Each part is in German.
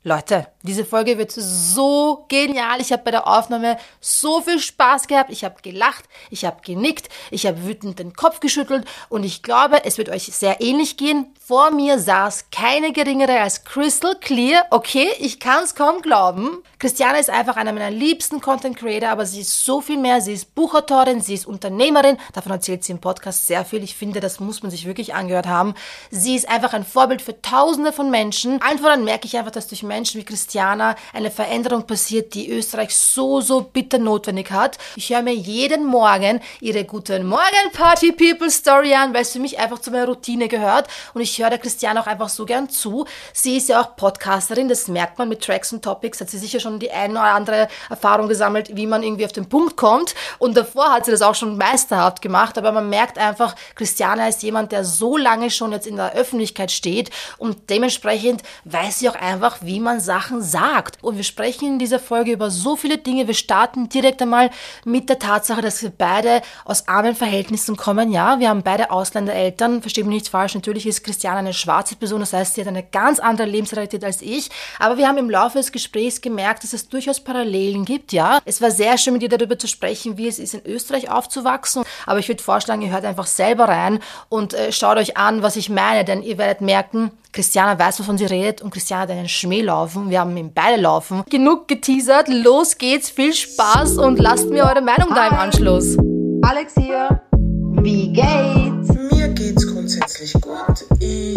Leute, diese Folge wird so genial. Ich habe bei der Aufnahme so viel Spaß gehabt. Ich habe gelacht, ich habe genickt, ich habe wütend den Kopf geschüttelt und ich glaube, es wird euch sehr ähnlich gehen. Vor mir saß keine geringere als Crystal Clear. Okay, ich kann es kaum glauben. Christiane ist einfach einer meiner liebsten Content Creator, aber sie ist so viel mehr. Sie ist Buchautorin, sie ist Unternehmerin. Davon erzählt sie im Podcast sehr viel. Ich finde, das muss man sich wirklich angehört haben. Sie ist einfach ein Vorbild für Tausende von Menschen. Allen voran merke ich einfach, dass durch Menschen wie Christiana eine Veränderung passiert, die Österreich so bitter notwendig hat. Ich höre mir jeden Morgen ihre Guten Morgen Party People Story an, weil es für mich einfach zu meiner Routine gehört und ich höre der Christiana auch einfach so gern zu. Sie ist ja auch Podcasterin, das merkt man mit Tracks und Topics, hat sie sicher schon die eine oder andere Erfahrung gesammelt, wie man irgendwie auf den Punkt kommt und davor hat sie das auch schon meisterhaft gemacht, aber man merkt einfach, Christiana ist jemand, der so lange schon jetzt in der Öffentlichkeit steht und dementsprechend weiß sie auch einfach, wie man Sachen sagt. Und wir sprechen in dieser Folge über so viele Dinge. Wir starten direkt einmal mit der Tatsache, dass wir beide aus armen Verhältnissen kommen. Ja, wir haben beide Ausländereltern. Versteht mich nicht falsch. Natürlich ist Christiane eine schwarze Person. Das heißt, sie hat eine ganz andere Lebensrealität als ich. Aber wir haben im Laufe des Gesprächs gemerkt, dass es durchaus Parallelen gibt. Ja, es war sehr schön, mit ihr darüber zu sprechen, wie es ist, in Österreich aufzuwachsen. Aber ich würde vorschlagen, ihr hört einfach selber rein und schaut euch an, was ich meine. Denn ihr werdet merken, Christiana weiß, wovon sie redet und Christiana hat einen Schmäh laufen. Wir haben ihn beide laufen. Genug geteasert, los geht's, viel Spaß und lasst mir eure Meinung da im Anschluss. Alex hier, wie geht's? Mir geht's grundsätzlich gut. Ich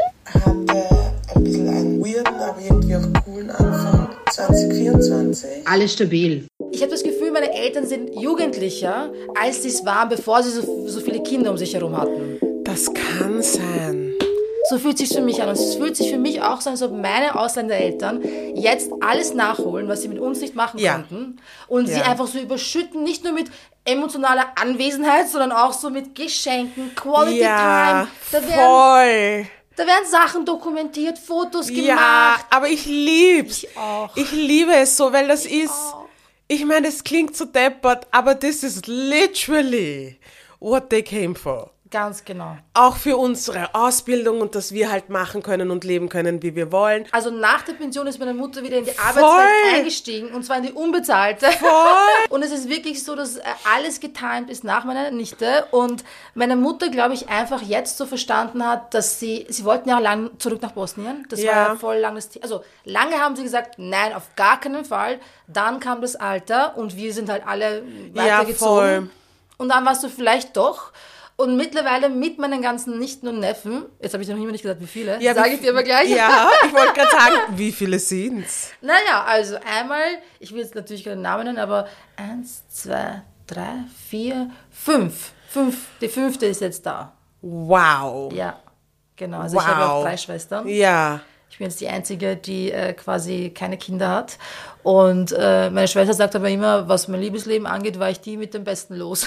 hatte ein bisschen einen weirden, aber irgendwie auch coolen Anfang 2024. Alles stabil. Ich habe das Gefühl, meine Eltern sind jugendlicher, als sie es waren, bevor sie so viele Kinder um sich herum hatten. Das kann sein. So fühlt es sich für mich an. Und es fühlt sich für mich auch so an, als ob meine Ausländereltern jetzt alles nachholen, was sie mit uns nicht machen konnten. Und sie einfach so überschütten, nicht nur mit emotionaler Anwesenheit, sondern auch so mit Geschenken, Quality Time. Voll. Da werden Sachen dokumentiert, Fotos gemacht. Ja, aber ich lieb's. Ich auch. Ich liebe es so, weil das ist, ich meine, es klingt so deppert, aber this is literally what they came for. Ganz genau. Auch für unsere Ausbildung und dass wir halt machen können und leben können, wie wir wollen. Also nach der Pension ist meine Mutter wieder in die Arbeitswelt eingestiegen und zwar in die unbezahlte. Voll. Und es ist wirklich so, dass alles getimt ist nach meiner Nichte und meine Mutter, glaube ich, einfach jetzt so verstanden hat, dass sie wollten ja auch lang zurück nach Bosnien. Das war ja voll langes Thema. Also lange haben sie gesagt, nein, auf gar keinen Fall. Dann kam das Alter und wir sind halt alle weitergezogen. Ja, voll. Und dann warst du vielleicht doch. Und mittlerweile mit meinen ganzen Nichten und Neffen, jetzt habe ich noch immer nicht gesagt, wie viele, sage ich dir aber gleich. Ja, ich wollte gerade sagen, wie viele sind's? Naja, also einmal, ich will jetzt natürlich keinen Namen nennen, aber 1, 2, 3, 4, 5. Die 5. ist jetzt da. Wow. Ja, genau. Also ich habe auch 3 Schwestern. Ja. Ich bin jetzt die Einzige, die quasi keine Kinder hat. Und meine Schwester sagt aber immer, was mein Liebesleben angeht, war ich die mit dem besten Los.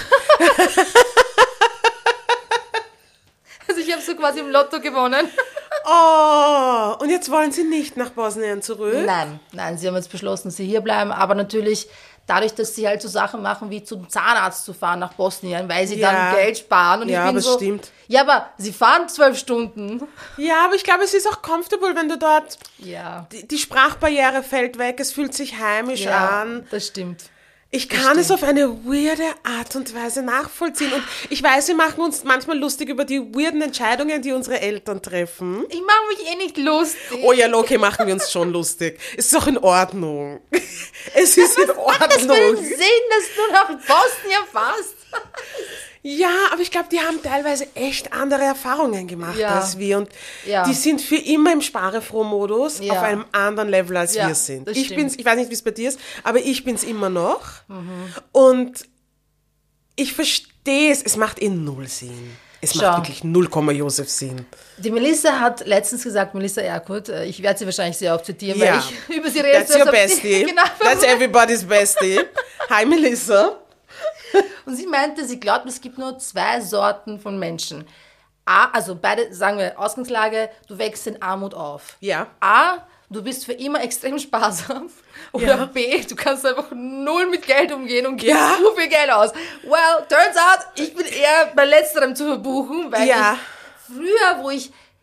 Also ich habe so quasi im Lotto gewonnen. Oh, und jetzt wollen Sie nicht nach Bosnien zurück? Nein, sie haben jetzt beschlossen, sie hier bleiben, aber natürlich dadurch, dass sie halt so Sachen machen, wie zum Zahnarzt zu fahren nach Bosnien, weil sie dann Geld sparen. Und ich bin aber so, stimmt. Ja, aber sie fahren 12 Stunden. Ja, aber ich glaube, es ist auch comfortable, wenn du dort, Ja, die Sprachbarriere fällt weg, es fühlt sich heimisch an. das stimmt. Ich kann es auf eine weirde Art und Weise nachvollziehen. Und ich weiß, wir machen uns manchmal lustig über die weirden Entscheidungen, die unsere Eltern treffen. Ich mache mich nicht lustig. Oh ja, okay, machen wir uns schon lustig. Es ist auch in Ordnung. Es ist in Ordnung. Was für einen Sinn, dass du nach Bosnien fährst? Ja, aber ich glaube, die haben teilweise echt andere Erfahrungen gemacht als wir. Und Ja. die sind für immer im Sparefroh-Modus Ja. auf einem anderen Level, als Ja, wir sind. das Ich stimmt. weiß nicht, wie es bei dir ist, aber ich bin's immer noch. Und ich verstehe es. Es macht null Sinn. Es Schau. macht wirklich 0, Josef Sinn. Die Melissa hat letztens gesagt, Melissa Erkurt, ich werde sie wahrscheinlich sehr oft zitieren, Ja. weil ich über sie rede. That's your bestie. Genau. That's everybody's bestie. Hi, Melissa. Und sie meinte, sie glaubt, es gibt nur 2 Sorten von Menschen. A, also beide, sagen wir, Ausgangslage, du wächst in Armut auf. Ja. A, du bist für immer extrem sparsam. Oder Ja. B, du kannst einfach null mit Geld umgehen und gibst Ja. so viel Geld aus. Well, turns out, ich bin eher bei letzterem zu verbuchen, weil Ja. ich früher, wo ich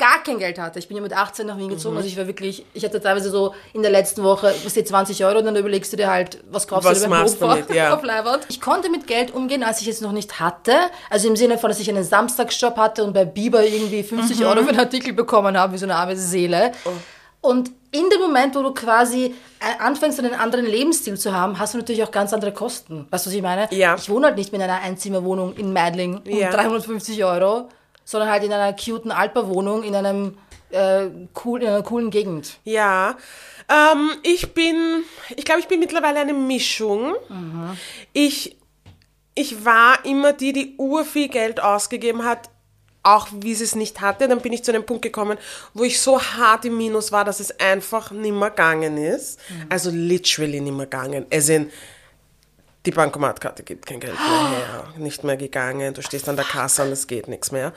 gar kein Geld hatte. Ich bin ja mit 18 nach Wien gezogen, also ich hatte teilweise so in der letzten Woche, 20 Euro, und dann überlegst du dir halt, was kaufst du dir beim Hof auf Leihwand. Ich konnte mit Geld umgehen, als ich es noch nicht hatte, also im Sinne von, dass ich einen Samstagsjob hatte und bei Biber irgendwie 50 Euro für einen Artikel bekommen habe, wie so eine arme Seele. Und in dem Moment, wo du quasi anfängst, einen anderen Lebensstil zu haben, hast du natürlich auch ganz andere Kosten. Weißt du, was ich meine? Ja. Ich wohne halt nicht mehr in einer Einzimmerwohnung in Meidling um 350 Euro, sondern halt in einer cuten Alperwohnung in einer coolen Gegend. Ja, ich glaube, ich bin mittlerweile eine Mischung. Ich war immer die urviel Geld ausgegeben hat, auch wie sie es nicht hatte. Dann bin ich zu einem Punkt gekommen, wo ich so hart im Minus war, dass es einfach nimmer gegangen ist. Also literally nimmer gegangen. Die Bankomatkarte gibt kein Geld mehr her. Nicht mehr gegangen. Du stehst an der Kasse und es geht nichts mehr.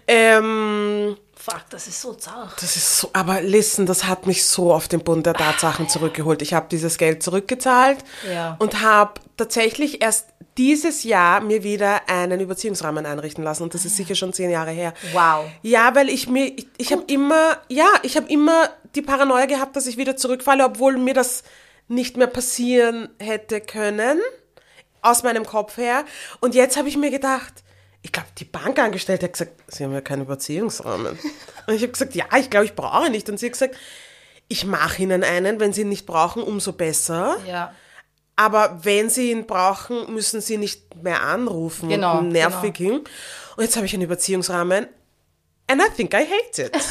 Fuck, das ist so zart. Das ist so, aber listen, das hat mich so auf den Boden der Tatsachen zurückgeholt. Ich habe dieses Geld zurückgezahlt und habe tatsächlich erst dieses Jahr mir wieder einen Überziehungsrahmen einrichten lassen. Und das ist sicher schon 10 Jahre her. Wow. Ja, weil ich habe immer die Paranoia gehabt, dass ich wieder zurückfalle, obwohl mir das nicht mehr passieren hätte können. Aus meinem Kopf her. Und jetzt habe ich mir gedacht, ich glaube, die Bankangestellte hat gesagt, Sie haben ja keinen Überziehungsrahmen. Und ich habe gesagt, ja, ich glaube, ich brauche ihn nicht. Und sie hat gesagt, ich mache Ihnen einen, wenn Sie ihn nicht brauchen, umso besser. Ja. Aber wenn Sie ihn brauchen, müssen Sie nicht mehr anrufen. Genau. Und nervig. Genau. Und jetzt habe ich einen Überziehungsrahmen. And I think I hate it.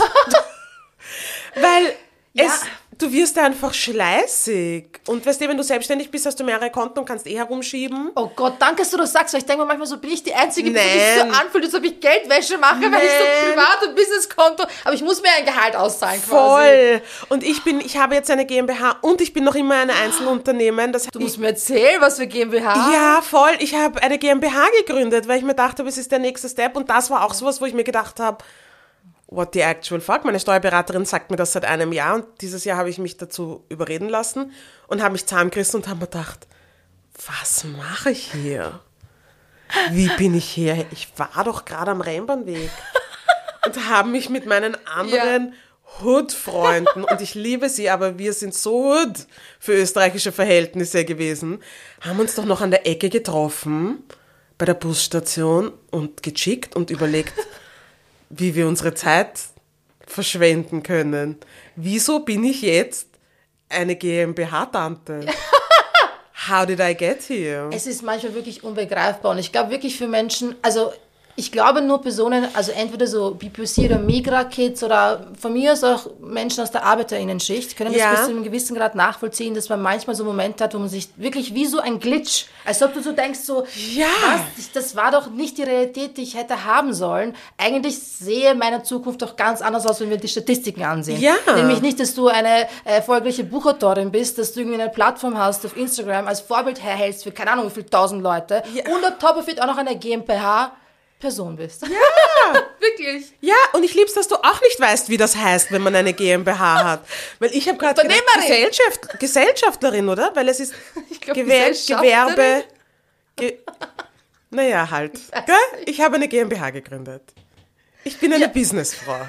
Weil du wirst einfach schleißig. Und weißt du, wenn du selbstständig bist, hast du mehrere Konten und kannst herumschieben. Oh Gott, danke, dass du das sagst, weil ich denke mir manchmal so, bin ich die Einzige, die sich so anfühlt, als ob ich Geldwäsche mache, weil ich so Privat- und Businesskonto, aber ich muss mir ein Gehalt auszahlen quasi. Voll. Und ich habe jetzt eine GmbH und ich bin noch immer ein Einzelunternehmen. Du musst mir erzählen, was für GmbH. Ja, voll. Ich habe eine GmbH gegründet, weil ich mir dachte, es ist der nächste Step. Und das war auch sowas, wo ich mir gedacht habe, what the actual fuck? Meine Steuerberaterin sagt mir das seit einem Jahr und dieses Jahr habe ich mich dazu überreden lassen und habe mich zusammengerissen und habe mir gedacht, was mache ich hier? Wie bin ich hier? Ich war doch gerade am Rennbahnweg und habe mich mit meinen anderen Hood-Freunden, und ich liebe sie, aber wir sind so Hood für österreichische Verhältnisse gewesen, haben uns doch noch an der Ecke getroffen bei der Busstation und gechickt und überlegt, wie wir unsere Zeit verschwenden können. Wieso bin ich jetzt eine GmbH-Tante? How did I get here? Es ist manchmal wirklich unbegreifbar und ich glaube wirklich für Menschen, also ich glaube nur Personen, also entweder so BPOC oder Migra-Kids oder von mir aus auch Menschen aus der ArbeiterInnenschicht, können das bis zu einem gewissen Grad nachvollziehen, dass man manchmal so Momente hat, wo man sich wirklich wie so ein Glitch, als ob du so denkst so, was, das war doch nicht die Realität, die ich hätte haben sollen. Eigentlich sehe meine Zukunft doch ganz anders aus, wenn wir die Statistiken ansehen. Ja. Nämlich nicht, dass du eine erfolgreiche Buchautorin bist, dass du irgendwie eine Plattform hast auf Instagram, als Vorbild herhältst für keine Ahnung wie viele 1000 Leute und on top of it auch noch eine GmbH Person bist. Ja! Wirklich. Ja, und ich lieb's, dass du auch nicht weißt, wie das heißt, wenn man eine GmbH hat. Weil ich habe gerade Gesellschaftlerin, oder? Weil es ist Gewerbe... naja, halt. Gell? Ich habe eine GmbH gegründet. Ich bin eine Businessfrau.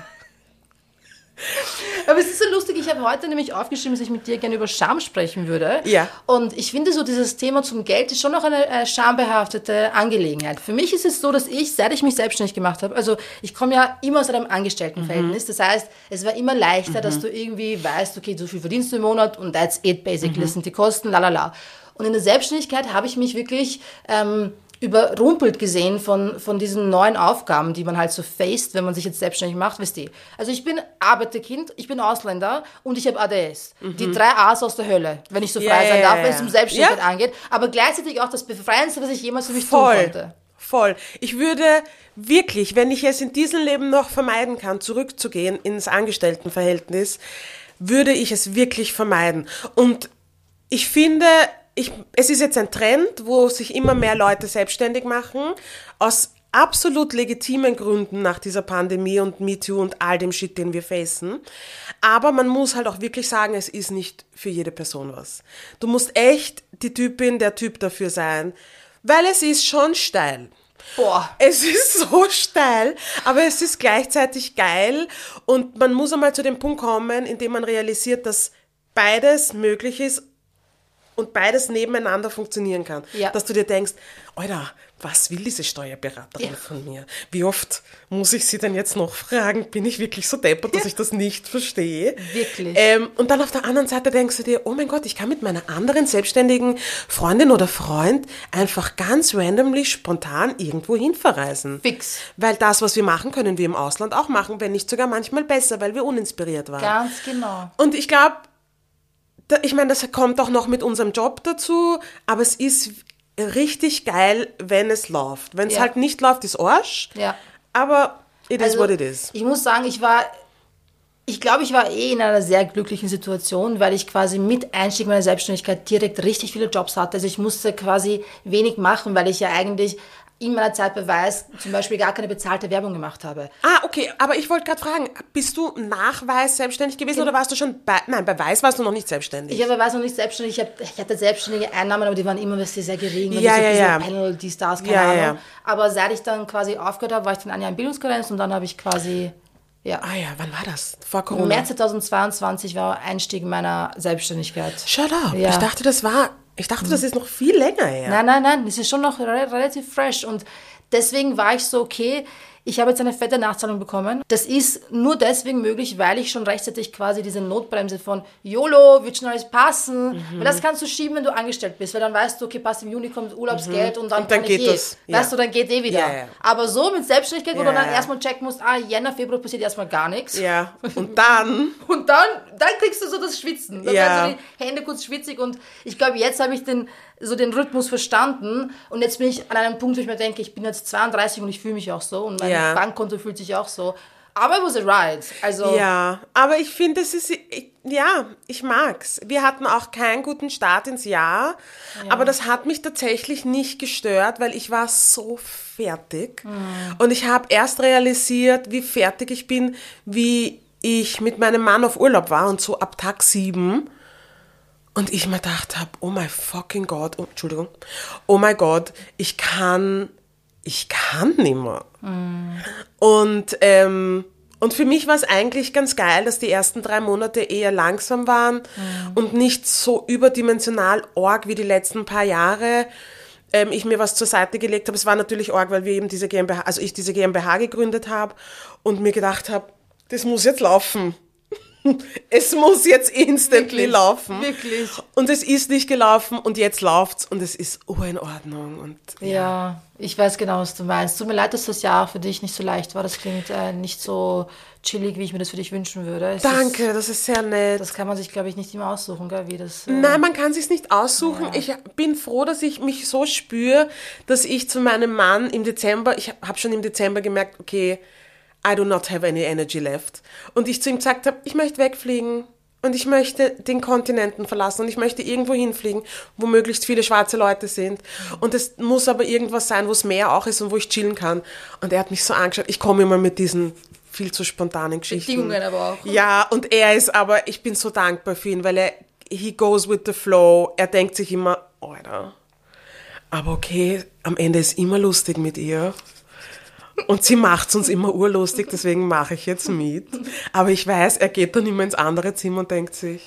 Aber es ist so lustig, ich habe heute nämlich aufgeschrieben, dass ich mit dir gerne über Scham sprechen würde. Ja. Und ich finde so, dieses Thema zum Geld ist schon noch eine schambehaftete Angelegenheit. Für mich ist es so, dass seit ich mich selbstständig gemacht habe, also ich komme ja immer aus einem Angestelltenverhältnis, das heißt, es war immer leichter, dass du irgendwie weißt, okay, so viel verdienst du im Monat und that's it, basically, das sind die Kosten, lalala. Und in der Selbstständigkeit habe ich mich wirklich überrumpelt gesehen von diesen neuen Aufgaben, die man halt so faced, wenn man sich jetzt selbstständig macht, wisst ihr. Also ich bin Arbeiterkind, ich bin Ausländer und ich habe ADS. Die 3 A's aus der Hölle, wenn ich so frei sein darf, wenn es um Selbstständigkeit angeht. Aber gleichzeitig auch das Befreiendste, was ich jemals für mich tun konnte. Voll. Ich würde wirklich, wenn ich es in diesem Leben noch vermeiden kann, zurückzugehen ins Angestelltenverhältnis, würde ich es wirklich vermeiden. Und ich finde... es ist jetzt ein Trend, wo sich immer mehr Leute selbstständig machen, aus absolut legitimen Gründen nach dieser Pandemie und MeToo und all dem Shit, den wir facen. Aber man muss halt auch wirklich sagen, es ist nicht für jede Person was. Du musst echt der Typ dafür sein, weil es ist schon steil. Boah. Es ist so steil, aber es ist gleichzeitig geil und man muss einmal zu dem Punkt kommen, in dem man realisiert, dass beides möglich ist und beides nebeneinander funktionieren kann. Ja. Dass du dir denkst, Alter, was will diese Steuerberaterin von mir? Wie oft muss ich sie denn jetzt noch fragen? Bin ich wirklich so deppert, dass ich das nicht verstehe? Wirklich. Und dann auf der anderen Seite denkst du dir, oh mein Gott, ich kann mit meiner anderen selbstständigen Freundin oder Freund einfach ganz randomly, spontan irgendwo hin verreisen. Fix. Weil das, was wir machen, können wir im Ausland auch machen, wenn nicht sogar manchmal besser, weil wir uninspiriert waren. Ganz genau. Und ich glaube, ich meine, das kommt auch noch mit unserem Job dazu, aber es ist richtig geil, wenn es läuft. Wenn es halt nicht läuft, ist Arsch. Ja. Aber it is what it is. Ich muss sagen, ich glaube, ich war in einer sehr glücklichen Situation, weil ich quasi mit Einstieg meiner Selbstständigkeit direkt richtig viele Jobs hatte. Also ich musste quasi wenig machen, weil ich ja eigentlich in meiner Zeit bei Weiß zum Beispiel gar keine bezahlte Werbung gemacht habe. Ah, okay, aber ich wollte gerade fragen, bist du nach Weiß selbstständig gewesen oder warst du schon bei Weiß warst du noch nicht selbstständig? Ich war bei Weiß noch nicht selbstständig, ich hatte selbstständige Einnahmen, aber die waren immer sehr gering. Ja, so ja. Panel, die Stars, keine Ja, Ahnung. ja. Aber seit ich dann quasi aufgehört habe, war ich dann ein Jahr in Bildungskarenz und dann habe ich quasi, ja. Ah ja, wann war das? Vor Corona? Im März 2022 war Einstieg meiner Selbstständigkeit. Shut up. Ja. Ich dachte, das ist noch viel länger her. Nein, das ist schon noch relativ fresh und deswegen war ich so, okay, ich habe jetzt eine fette Nachzahlung bekommen. Das ist nur deswegen möglich, weil ich schon rechtzeitig quasi diese Notbremse von YOLO, wird schon alles passen. Weil das kannst du schieben, wenn du angestellt bist, weil dann weißt du, okay, passt, im Juni kommt Urlaubsgeld und dann kann geht ich das. Ja. Weißt du, dann geht wieder. Ja. Aber so mit Selbstständigkeit, wo du dann Ja. erstmal checken musst, Jänner, Februar passiert erstmal gar nichts. Ja, und dann... Und dann kriegst du so das Schwitzen. Dann Ja. werden so die Hände kurz schwitzig und ich glaube, jetzt habe ich den Rhythmus verstanden und jetzt bin ich an einem Punkt, wo ich mir denke, ich bin jetzt 32 und ich fühle mich auch so und mein Bankkonto fühlt sich auch so. Aber it was a ride. Also Ja, aber ich finde, ich mag's. Wir hatten auch keinen guten Start ins Jahr, aber das hat mich tatsächlich nicht gestört, weil ich war so fertig und ich habe erst realisiert, wie fertig ich bin, wie ich mit meinem Mann auf Urlaub war und so ab Tag 7 und ich mir gedacht habe, oh mein fucking Gott, oh mein Gott, ich kann nicht mehr. Und für mich war es eigentlich ganz geil, dass die ersten 3 Monate eher langsam waren und nicht so überdimensional arg wie die letzten paar Jahre. Ich mir was zur Seite gelegt habe. Es war natürlich arg, weil wir eben diese GmbH gegründet habe und mir gedacht habe, das muss jetzt laufen. Es muss jetzt instantly laufen. Wirklich. Und es ist nicht gelaufen und jetzt läuft's und es ist in Ordnung. Und, ja, ich weiß genau, was du meinst. Tut mir leid, dass das Jahr für dich nicht so leicht war. Das klingt nicht so chillig, wie ich mir das für dich wünschen würde. Danke, das ist sehr nett. Das kann man sich, glaube ich, nicht immer aussuchen, gell? Wie das, Nein, man kann es sich nicht aussuchen. Ja. Ich bin froh, dass ich mich so spüre, dass ich zu meinem Mann im Dezember, ich habe schon im Dezember gemerkt, okay, I do not have any energy left. Und ich zu ihm gesagt habe, ich möchte wegfliegen und ich möchte den Kontinenten verlassen und ich möchte irgendwo hinfliegen, wo möglichst viele schwarze Leute sind. Und es muss aber irgendwas sein, wo es Meer auch ist und wo ich chillen kann. Und er hat mich so angeschaut. Ich komme immer mit diesen viel zu spontanen Geschichten. Bedingungen aber auch. Ja, und ich bin so dankbar für ihn, weil he goes with the flow. Er denkt sich immer, Alter, aber okay, am Ende ist immer lustig mit ihr. Und sie macht es uns immer urlustig, deswegen mache ich jetzt mit. Aber ich weiß, er geht dann immer ins andere Zimmer und denkt sich,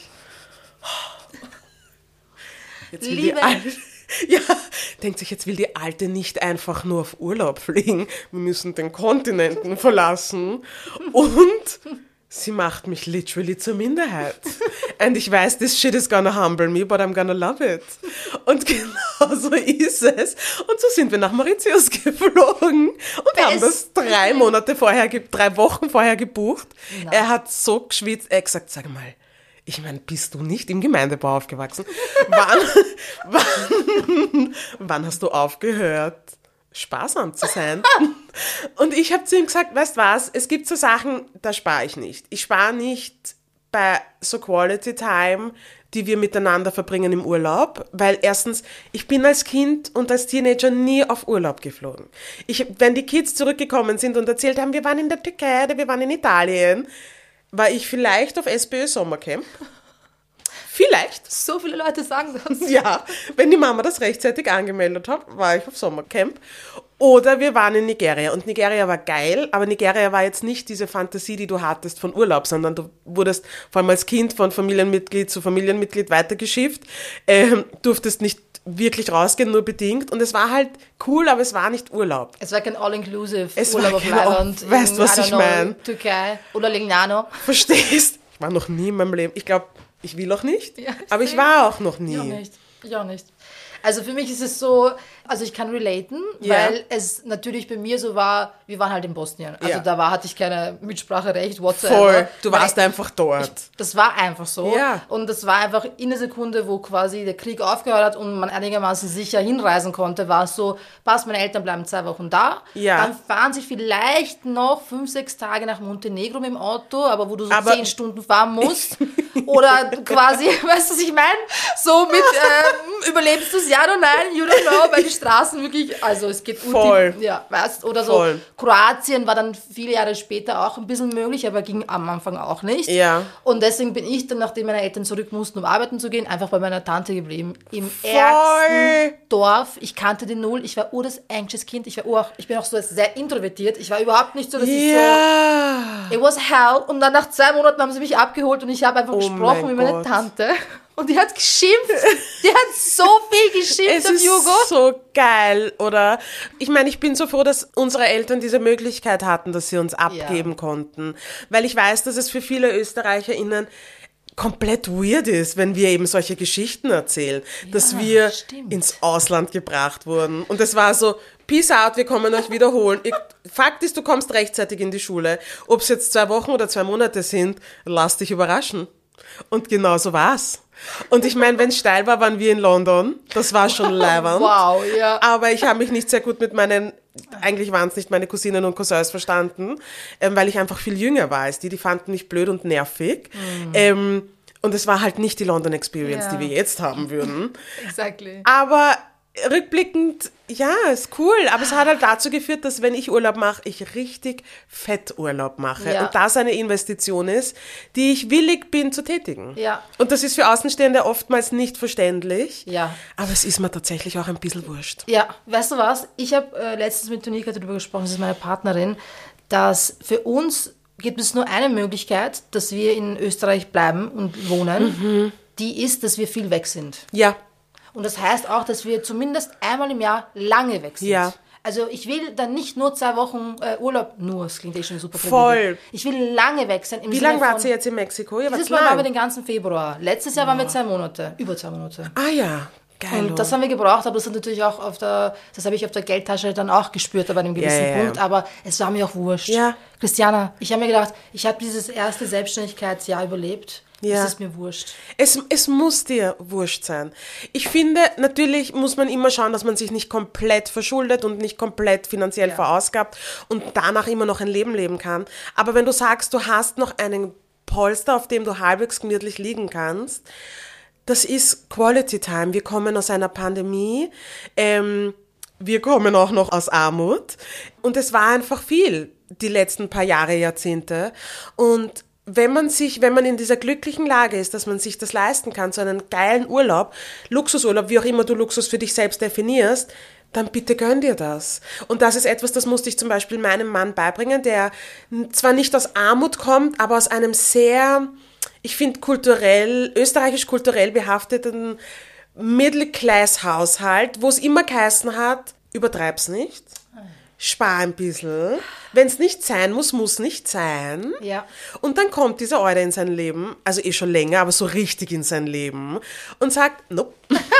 jetzt will Liebe. Jetzt will die Alte nicht einfach nur auf Urlaub fliegen. Wir müssen den Kontinenten verlassen. Und sie macht mich literally zur Minderheit. And ich weiß, this shit is gonna humble me, but I'm gonna love it. Und genau so ist es. Und so sind wir nach Mauritius geflogen und haben das 3 Wochen vorher gebucht. No. Er hat so geschwitzt, er hat gesagt, sag mal, ich meine, bist du nicht im Gemeindebau aufgewachsen? Wann hast du aufgehört, sparsam zu sein? Und ich habe zu ihm gesagt, weißt was, es gibt so Sachen, da spare ich nicht. Ich spare nicht bei so Quality Time, die wir miteinander verbringen im Urlaub, weil erstens, ich bin als Kind und als Teenager nie auf Urlaub geflogen. Wenn die Kids zurückgekommen sind und erzählt haben, wir waren in der Türkei oder wir waren in Italien, war ich vielleicht auf SPÖ Sommercamp. Vielleicht. So viele Leute sagen das. Ja, wenn die Mama das rechtzeitig angemeldet hat, war ich auf Sommercamp. Oder wir waren in Nigeria und Nigeria war geil, aber Nigeria war jetzt nicht diese Fantasie, die du hattest von Urlaub, sondern du wurdest vor allem als Kind von Familienmitglied zu Familienmitglied weitergeschifft, durftest nicht wirklich rausgehen, nur bedingt und es war halt cool, aber es war nicht Urlaub. Es war kein All-Inclusive Es Urlaub war auf kein Mailand, weißt, was ich meine? Türkei oder Lignano. Verstehst? Ich war noch nie in meinem Leben, ich glaube, ich will auch nicht, Ja, aber ich war auch noch nie. Ich auch nicht. Ich auch nicht. Also für mich ist es so, also ich kann relaten, Ja. weil es natürlich bei mir so war, wir waren halt in Bosnien. Also Ja. hatte ich keine Mitspracherecht, whatsoever. Voll, du Weil warst einfach dort. das war einfach so. Ja. Und das war einfach in der Sekunde, wo quasi der Krieg aufgehört hat und man einigermaßen sicher hinreisen konnte, war es so, passt, meine Eltern bleiben 2 Wochen da. Ja. Dann fahren sie vielleicht noch 5-6 Tage nach Montenegro mit dem Auto, aber wo du so Aber- 10 Stunden fahren musst. Oder quasi, weißt du, was ich meine? So mit, überlebst du es, ja oder nein? You don't know, weil die Straßen wirklich, also es geht Voll. ja, weißt, oder so. Voll. Kroatien war dann viele Jahre später auch ein bisschen möglich, aber ging am Anfang auch nicht. Ja. Und deswegen bin ich dann, nachdem meine Eltern zurück mussten, um arbeiten zu gehen, einfach bei meiner Tante geblieben. Im ärgsten Dorf. Ich kannte den null. Ich war das anxious Kind. Ich bin auch so sehr introvertiert. Ich war überhaupt nicht so, dass ich Ja. so, it was hell. Und dann nach 2 Monaten haben sie mich abgeholt und ich habe einfach gesprochen mein mit meiner Gott. Tante. Und die hat geschimpft. Die hat so viel geschimpft Es auf ist Hugo. so geil, oder? Ich meine, ich bin so froh, dass unsere Eltern diese Möglichkeit hatten, dass sie uns abgeben konnten. Weil ich weiß, dass es für viele ÖsterreicherInnen komplett weird ist, wenn wir eben solche Geschichten erzählen, dass wir stimmt. ins Ausland gebracht wurden. Und es war so, peace out, wir kommen euch wiederholen. Fakt ist, du kommst rechtzeitig in die Schule. Ob es jetzt 2 Wochen oder 2 Monate sind, lass dich überraschen. Und genau so war's. Und ich meine, wenn es steil war, waren wir in London. Das war schon leibernd. Wow, ja. Aber ich habe mich nicht sehr gut mit eigentlich waren es nicht meine Cousinen und Cousins verstanden, weil ich einfach viel jünger war als die. Die fanden mich blöd und nervig. Und es war halt nicht die London Experience, Ja. die wir jetzt haben würden. Exactly. Aber rückblickend, ja, ist cool. Aber es hat halt dazu geführt, dass wenn ich Urlaub mache, ich richtig fett Urlaub mache. Ja. Und das eine Investition ist, die ich willig bin zu tätigen. Ja. Und das ist für Außenstehende oftmals nicht verständlich. Ja. Aber es ist mir tatsächlich auch ein bisschen wurscht. Ja, weißt du was? Ich habe letztens mit Tonika darüber gesprochen, das ist meine Partnerin, dass für uns gibt es nur eine Möglichkeit, dass wir in Österreich bleiben und wohnen. Die ist, dass wir viel weg sind. Ja. Und das heißt auch, dass wir zumindest einmal im Jahr lange weg sind. Ja. Also ich will dann nicht nur 2 Wochen Urlaub, das klingt eh schon super. Voll. privilegiert. Ich will lange weg sein. Wie lange wart ihr jetzt in Mexiko? Ihr wart Dieses Mal waren wir lang. den ganzen Februar. Letztes Jahr waren wir 2 Monate, über 2 Monate. Ah ja, geil. Und das haben wir gebraucht, aber das hat natürlich auch das habe ich auf der Geldtasche dann auch gespürt, aber an einem gewissen Ja. Punkt, aber es war mir auch wurscht. Ja. Christiana, ich habe mir gedacht, ich habe dieses erste Selbstständigkeitsjahr überlebt. Ja. Es ist mir wurscht. Es muss dir wurscht sein. Ich finde, natürlich muss man immer schauen, dass man sich nicht komplett verschuldet und nicht komplett finanziell verausgabt und danach immer noch ein Leben leben kann. Aber wenn du sagst, du hast noch einen Polster, auf dem du halbwegs gemütlich liegen kannst, das ist Quality Time. Wir kommen aus einer Pandemie, wir kommen auch noch aus Armut und es war einfach viel, die letzten paar Jahre, Jahrzehnte. Und wenn man in dieser glücklichen Lage ist, dass man sich das leisten kann, so einen geilen Urlaub, Luxusurlaub, wie auch immer du Luxus für dich selbst definierst, dann bitte gönn dir das. Und das ist etwas, das musste ich zum Beispiel meinem Mann beibringen, der zwar nicht aus Armut kommt, aber aus einem sehr, ich finde österreichisch kulturell behafteten Middle-Class-Haushalt, wo es immer geheißen hat, übertreib's nicht, spar ein bisschen, wenn's nicht sein muss, muss nicht sein. Ja. Und dann kommt dieser Euler in sein Leben, also eh schon länger, aber so richtig in sein Leben und sagt, nope,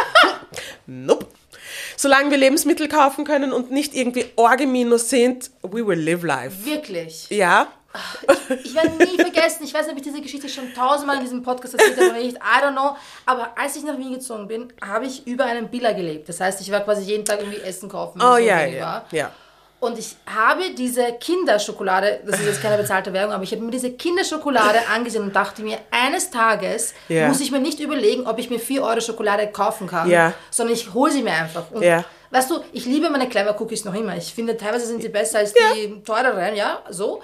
nope. Solange wir Lebensmittel kaufen können und nicht irgendwie Orge-Minus sind, we will live life. Wirklich. Ja? Ich werde nie vergessen, ich weiß nicht, ob ich diese Geschichte schon 1000-mal in diesem Podcast erzählt habe oder nicht, I don't know, aber als ich nach Wien gezogen bin, habe ich über einem Billa gelebt. Das heißt, ich war quasi jeden Tag irgendwie Essen kaufen, wenn Oh es so ja, wenig ja, war. ja. Und ich habe diese Kinderschokolade, das ist jetzt keine bezahlte Werbung, aber ich habe mir diese Kinderschokolade angesehen und dachte mir, eines Tages Ja. muss ich mir nicht überlegen, ob ich mir 4 Euro Schokolade kaufen kann, Ja. sondern ich hole sie mir einfach. Und Ja. weißt du, ich liebe meine Clever Cookies noch immer. Ich finde, teilweise sind sie besser als die teureren, ja, so.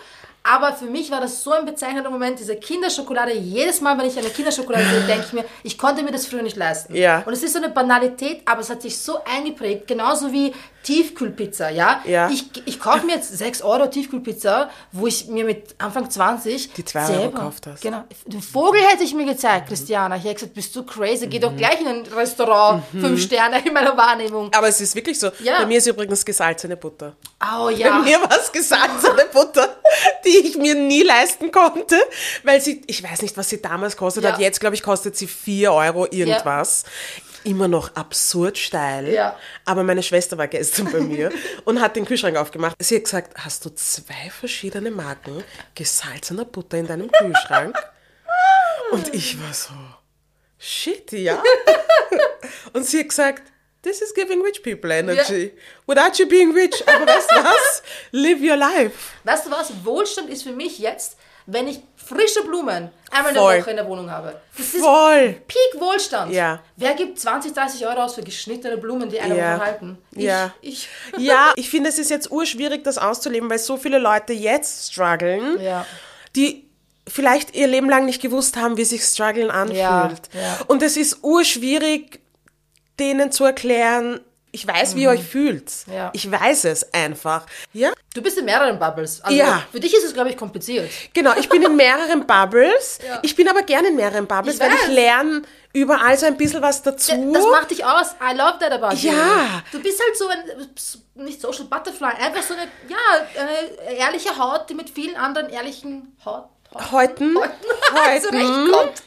Aber für mich war das so ein bezeichnender Moment, diese Kinderschokolade. Jedes Mal, wenn ich eine Kinderschokolade sehe, denke ich mir, ich konnte mir das früher nicht leisten. Ja. Und es ist so eine Banalität, aber es hat sich so eingeprägt, genauso wie Tiefkühlpizza, ja? Ja. Ich kaufe mir jetzt 6 Euro Tiefkühlpizza, wo ich mir mit Anfang 20 die 2 Euro gekauft hast. Genau. Den Vogel hätte ich mir gezeigt, Christiana. Ich hätte gesagt, bist du crazy? Geh doch gleich in ein Restaurant, 5 Sterne in meiner Wahrnehmung. Aber es ist wirklich so. Ja. Bei mir ist übrigens gesalzene Butter. Oh Bei ja. mir war es gesalzene Butter, die ich mir nie leisten konnte, weil sie, ich weiß nicht, was sie damals kostet Ja. hat. Jetzt, glaube ich, kostet sie 4 Euro irgendwas. Immer noch absurd steil. Ja. Aber meine Schwester war gestern bei mir und hat den Kühlschrank aufgemacht. Sie hat gesagt, hast du 2 verschiedene Marken gesalzener Butter in deinem Kühlschrank? Und ich war so, shit, ja. Und sie hat gesagt, this is giving rich people energy. Without you being rich. Aber weißt du was? Live your life. Weißt du was? Wohlstand ist für mich jetzt, wenn ich frische Blumen einmal in Voll. der Woche in der Wohnung habe. Das ist Voll. Peak Wohlstand. Ja. Wer gibt 20, 30 Euro aus für geschnittene Blumen, die eine Ja. Woche halten? Ja. Ich. Ja, ich finde, es ist jetzt urschwierig, das auszuleben, weil so viele Leute jetzt strugglen, Ja. die vielleicht ihr Leben lang nicht gewusst haben, wie sich Struggeln anfühlt. Ja. Und es ist urschwierig, denen zu erklären, ich weiß, wie ihr euch fühlt. Ja. Ich weiß es einfach. Ja? Du bist in mehreren Bubbles. Also Ja. Für dich ist es, glaube ich, kompliziert. Genau, ich bin in mehreren Bubbles. Ja. Ich bin aber gerne in mehreren Bubbles, Ich weil ich weiß. lerne überall so ein bisschen was dazu. Das macht dich aus. I love that about you. Ja. Du bist halt so ein, nicht Social Butterfly, einfach so eine ehrliche Haut, die mit vielen anderen ehrlichen Häuten. zurechtkommt.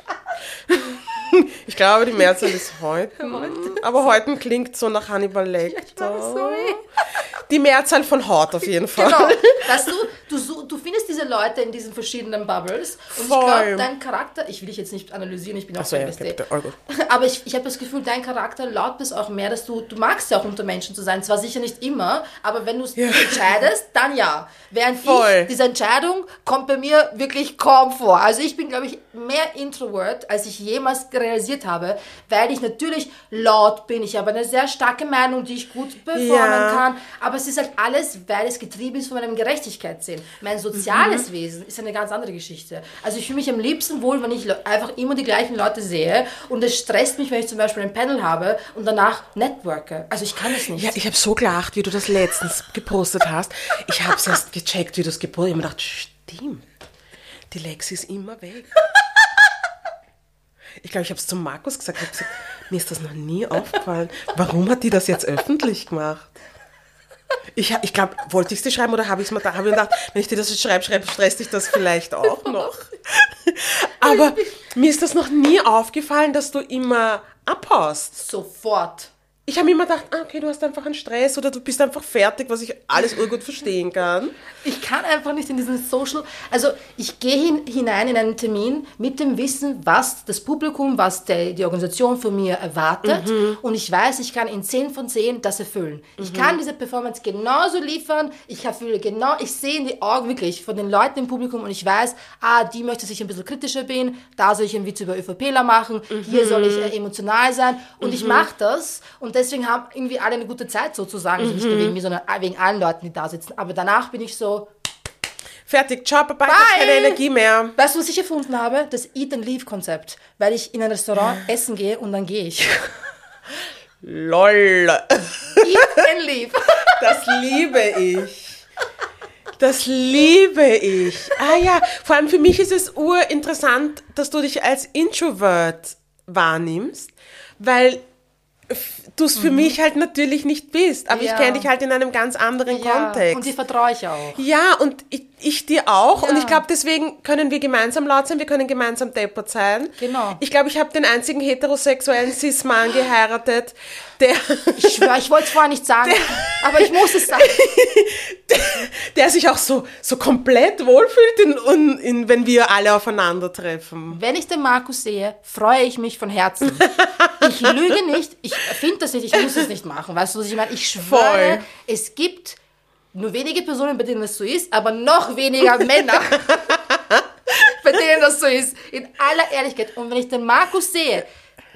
Ich glaube, die Mehrzahl ist Häuten. Aber Häuten klingt so nach Hannibal Lecter. Sorry. Die Mehrzahl von Haut auf jeden Fall. Genau. Weißt du findest diese Leute in diesen verschiedenen Bubbles und Voll. ich glaube, dein Charakter, ich will dich jetzt nicht analysieren, ich bin auch Achso, kein ja, Beste. bitte. Oh, gut. Aber ich habe das Gefühl, dein Charakter laut bis auch mehr, dass du magst ja auch unter Menschen zu sein, zwar sicher nicht immer, aber wenn du es entscheidest, dann ja. Während Voll. diese Entscheidung kommt bei mir wirklich kaum vor. Also ich bin, glaube ich, mehr Introvert, als ich jemals realisiert habe, weil ich natürlich laut bin, ich habe eine sehr starke Meinung, die ich gut performen kann, aber es ist halt alles, weil es getrieben ist von meinem Gerechtigkeitssinn. Mein soziales Wesen ist eine ganz andere Geschichte. Also ich fühle mich am liebsten wohl, wenn ich einfach immer die gleichen Leute sehe und es stresst mich, wenn ich zum Beispiel ein Panel habe und danach networke. Also ich kann es nicht. Ja, ich habe so gelacht, wie du das letztens gepostet hast. Ich habe es erst gecheckt, wie du es gepostet hast. Ich habe mir gedacht, stimmt, die Lexi ist immer weg. Ich glaube, ich habe es zu Markus gesagt. Ich habe gesagt, mir ist das noch nie aufgefallen. Warum hat die das jetzt öffentlich gemacht? Ich glaube, wollte ich es dir schreiben oder habe ich es mir da? Habe ich gedacht, wenn ich dir das jetzt schreibe, stresst dich das vielleicht auch noch. Aber mir ist das noch nie aufgefallen, dass du immer abhaust. Sofort. Ich habe mir immer gedacht, okay, du hast einfach einen Stress oder du bist einfach fertig, was ich alles urgut verstehen kann. Ich kann einfach nicht in diesen Social... Also ich gehe hinein in einen Termin mit dem Wissen, was das Publikum, was die Organisation von mir erwartet. Und ich weiß, ich kann in 10 von 10 das erfüllen. Ich kann diese Performance genauso liefern. Ich sehe in die Augen wirklich von den Leuten im Publikum und ich weiß, die möchte sich ein bisschen kritischer bin, da soll ich einen Witz über ÖVPler machen, hier soll ich emotional sein. Und ich mache das und deswegen haben irgendwie alle eine gute Zeit sozusagen. Also nicht nur wegen mir, sondern wegen allen Leuten, die da sitzen. Aber danach bin ich so... Fertig, ciao, Papa, ich habe keine Energie mehr. Weißt du, was ich erfunden habe? Das Eat-and-Leave-Konzept. Weil ich in ein Restaurant essen gehe und dann gehe ich. Lol. Eat and leave. Das liebe ich. Das liebe ich. Ah ja, vor allem für mich ist es urinteressant, dass du dich als Introvert wahrnimmst, weil du es für mich halt natürlich nicht bist. Aber Ja. ich kenne dich halt in einem ganz anderen Kontext. Und die vertraue ich auch. Ja, und ich dir auch. Ja. Und ich glaube, deswegen können wir gemeinsam laut sein, wir können gemeinsam deppert sein. Genau. Ich glaube, ich habe den einzigen heterosexuellen Cis-Mann geheiratet, der... Ich schwöre, ich wollte es vorher nicht sagen, aber ich muss es sagen. der sich auch so komplett wohlfühlt, wenn wir alle aufeinandertreffen. Wenn ich den Markus sehe, freue ich mich von Herzen. Ich lüge nicht, ich finde das nicht, ich muss es nicht machen. Weißt du, was ich meine? Ich schwöre, Voll. es gibt nur wenige Personen, bei denen das so ist, aber noch weniger Männer, bei denen das so ist. In aller Ehrlichkeit. Und wenn ich den Markus sehe,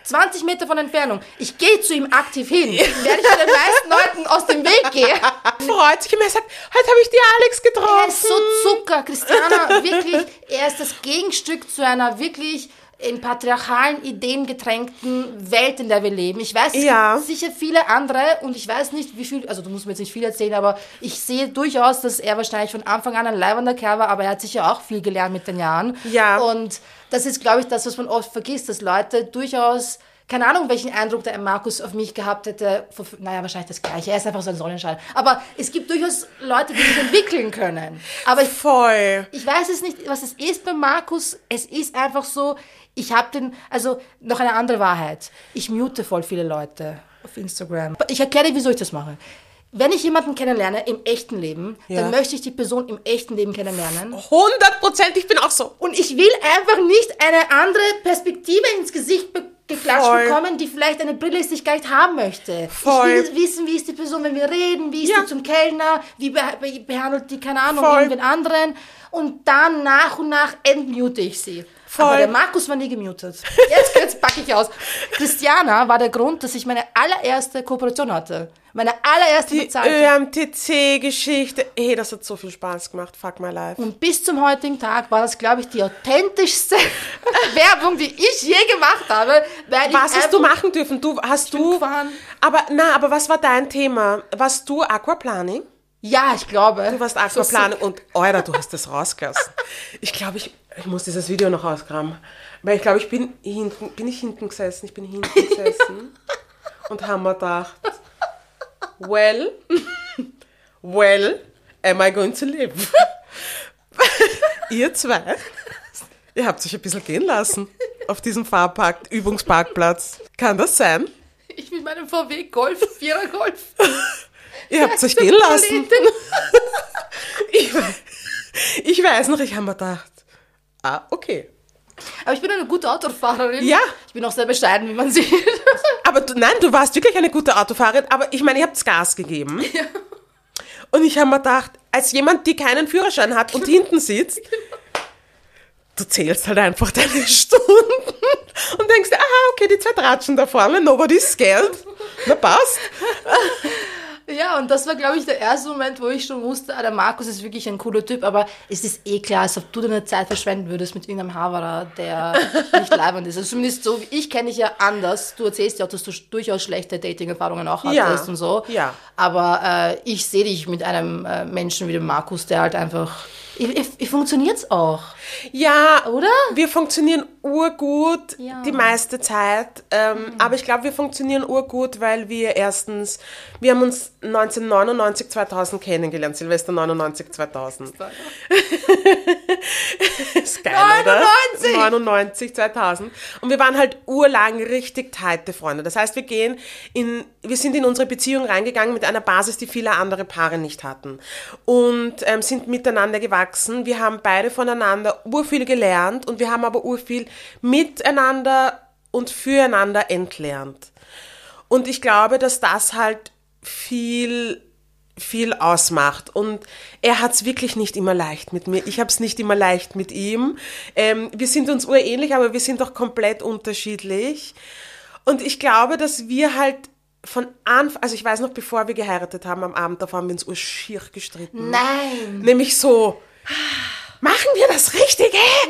20 Meter von Entfernung. Ich gehe zu ihm aktiv hin. Werde ich den meisten Leuten aus dem Weg gehen. Freut sich immer, er sagt, heute habe ich die Alex getroffen. Er ist so Zucker. Christiana, wirklich, er ist das Gegenstück zu einer wirklich in patriarchalen Ideen getränkten Welt, in der wir leben. Ich weiß, es gibt sicher viele andere und ich weiß nicht, wie viel, also du musst mir jetzt nicht viel erzählen, aber ich sehe durchaus, dass er wahrscheinlich von Anfang an ein leibender Kerl war, aber er hat sicher auch viel gelernt mit den Jahren. Ja. Und das ist, glaube ich, das, was man oft vergisst, dass Leute durchaus, keine Ahnung, welchen Eindruck der Markus auf mich gehabt hätte, naja, wahrscheinlich das Gleiche, er ist einfach so ein Sonnenschein. Aber es gibt durchaus Leute, die sich entwickeln können. Aber ich weiß es nicht, was es ist bei Markus, es ist einfach so, ich habe noch eine andere Wahrheit. Ich mute voll viele Leute auf Instagram. Ich erkläre dir, wieso ich das mache. Wenn ich jemanden kennenlerne im echten Leben, dann möchte ich die Person im echten Leben kennenlernen. 100%, ich bin auch so. Und ich will einfach nicht eine andere Perspektive ins Gesicht geklatscht bekommen, die vielleicht eine Brille ist, die ich gar nicht haben möchte. Voll. Ich will wissen, wie ist die Person, wenn wir reden, wie ist die zum Kellner, wie behandelt die, keine Ahnung, irgendwen anderen. Und dann nach und nach entmute ich sie. Voll. Aber der Markus war nie gemutet. Jetzt packe ich aus. Christiana war der Grund, dass ich meine allererste Kooperation hatte. Meine allererste bezahlte. Die ÖMTC-Geschichte. Hey, das hat so viel Spaß gemacht. Fuck my life. Und bis zum heutigen Tag war das, glaube ich, die authentischste Werbung, die ich je gemacht habe. Was hast du machen dürfen? Gefahren. Aber was war dein Thema? Warst du Aquaplaning? Ja, ich glaube. Du warst Aquaplaning und, Alter, du hast das rausgelassen. Ich glaube, ich muss dieses Video noch ausgraben. Weil ich glaube, ich bin hinten gesessen und haben mir gedacht, well, am I going to live? Ihr zwei, ihr habt euch ein bisschen gehen lassen auf diesem Übungsparkplatz. Kann das sein? Ich mit meinem VW Golf, 4er Golf. Ihr habt euch gehen lassen. Ich weiß noch, ich habe mir gedacht, okay. Aber ich bin eine gute Autofahrerin. Ja. Ich bin auch sehr bescheiden, wie man sieht. Aber du warst wirklich eine gute Autofahrerin, aber ich meine, ihr habt Gas gegeben. Ja. Und ich habe mir gedacht, als jemand, die keinen Führerschein hat und hinten sitzt, du zählst halt einfach deine Stunden und denkst, okay, die zwei tratschen da vorne, nobody's scared. Na, passt. Ja, und das war, glaube ich, der erste Moment, wo ich schon wusste, der Markus ist wirklich ein cooler Typ, aber es ist klar, als ob du deine Zeit verschwenden würdest mit irgendeinem Haverer, der nicht leibend ist. Also zumindest so, ich kenne dich ja anders. Du erzählst ja auch, dass du durchaus schlechte Dating-Erfahrungen auch hattest und so. Ja. Aber ich sehe dich mit einem Menschen wie dem Markus, der halt einfach... Wie funktioniert's auch? Ja, oder? Wir funktionieren urgut die meiste Zeit. Aber ich glaube, wir funktionieren urgut, weil wir haben uns 1999, 2000 kennengelernt. Silvester 99, 2000. Ist geil, 99! Oder? 99, 2000. Und wir waren halt urlang richtig tighte Freunde. Das heißt, wir sind in unsere Beziehung reingegangen mit einer Basis, die viele andere Paare nicht hatten. Und sind miteinander gewachsen. Wir haben beide voneinander urviel gelernt und wir haben aber urviel miteinander und füreinander entlernt. Und ich glaube, dass das halt viel ausmacht. Und er hat es wirklich nicht immer leicht mit mir. Ich habe es nicht immer leicht mit ihm. Wir sind uns urähnlich, aber wir sind doch komplett unterschiedlich. Und ich glaube, dass wir halt von Anfang, also ich weiß noch, bevor wir geheiratet haben, am Abend davor haben wir uns urschier gestritten. Nein! Nämlich so, machen wir das Richtige?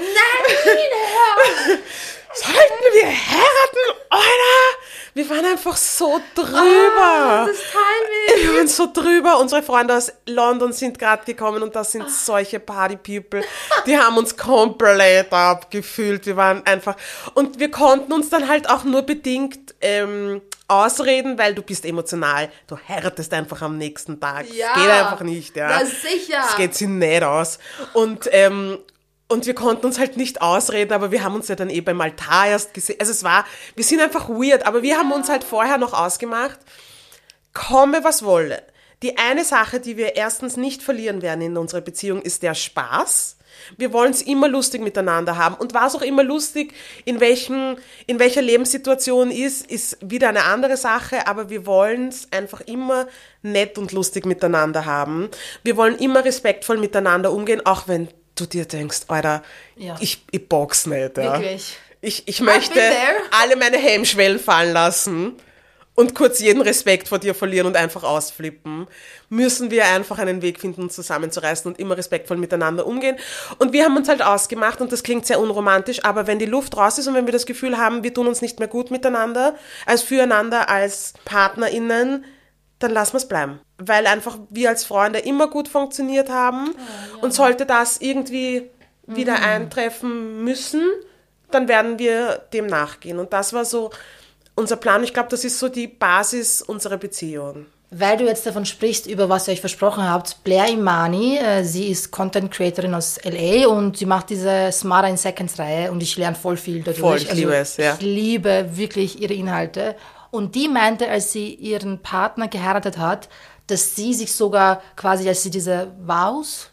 Nein! Sollten wir heiraten, oder? Wir waren einfach so drüber. Das Timing. Wir waren so drüber. Unsere Freunde aus London sind gerade gekommen und das sind solche Party-People. Die haben uns komplett abgefühlt. Wir waren einfach... Und wir konnten uns dann halt auch nur bedingt ausreden, weil du bist emotional. Du heiratest einfach am nächsten Tag. Ja. Das geht einfach nicht. Ja, sicher. Das geht sich nicht aus. Und wir konnten uns halt nicht ausreden, aber wir haben uns ja dann beim Altar erst gesehen. Also wir sind einfach weird, aber wir haben uns halt vorher noch ausgemacht, komme was wolle. Die eine Sache, die wir erstens nicht verlieren werden in unserer Beziehung, ist der Spaß. Wir wollen es immer lustig miteinander haben. Und was auch immer lustig in welcher Lebenssituation ist wieder eine andere Sache, aber wir wollen es einfach immer nett und lustig miteinander haben. Wir wollen immer respektvoll miteinander umgehen, auch wenn du dir denkst, Alter, ich box nicht. Ja. Wirklich? Ich möchte been there. alle meine Hemmschwellen fallen lassen und kurz jeden Respekt vor dir verlieren und einfach ausflippen, müssen wir einfach einen Weg finden, uns zusammenzureißen und immer respektvoll miteinander umgehen. Und wir haben uns halt ausgemacht, und das klingt sehr unromantisch, aber wenn die Luft raus ist und wenn wir das Gefühl haben, wir tun uns nicht mehr gut miteinander, als füreinander, als PartnerInnen, dann lassen wir es bleiben. Weil einfach wir als Freunde immer gut funktioniert haben, und sollte das irgendwie wieder eintreffen müssen, dann werden wir dem nachgehen. Und das war so unser Plan. Ich glaube, das ist so die Basis unserer Beziehung. Weil du jetzt davon sprichst, über was ihr euch versprochen habt, Blair Imani, sie ist Content Creatorin aus LA und sie macht diese Smarter in Seconds Reihe und ich lerne voll viel dadurch. Voll, ich liebe es, ja. Ich liebe wirklich ihre Inhalte. Und die meinte, als sie ihren Partner geheiratet hat, dass sie sich sogar quasi, als sie diese Vows,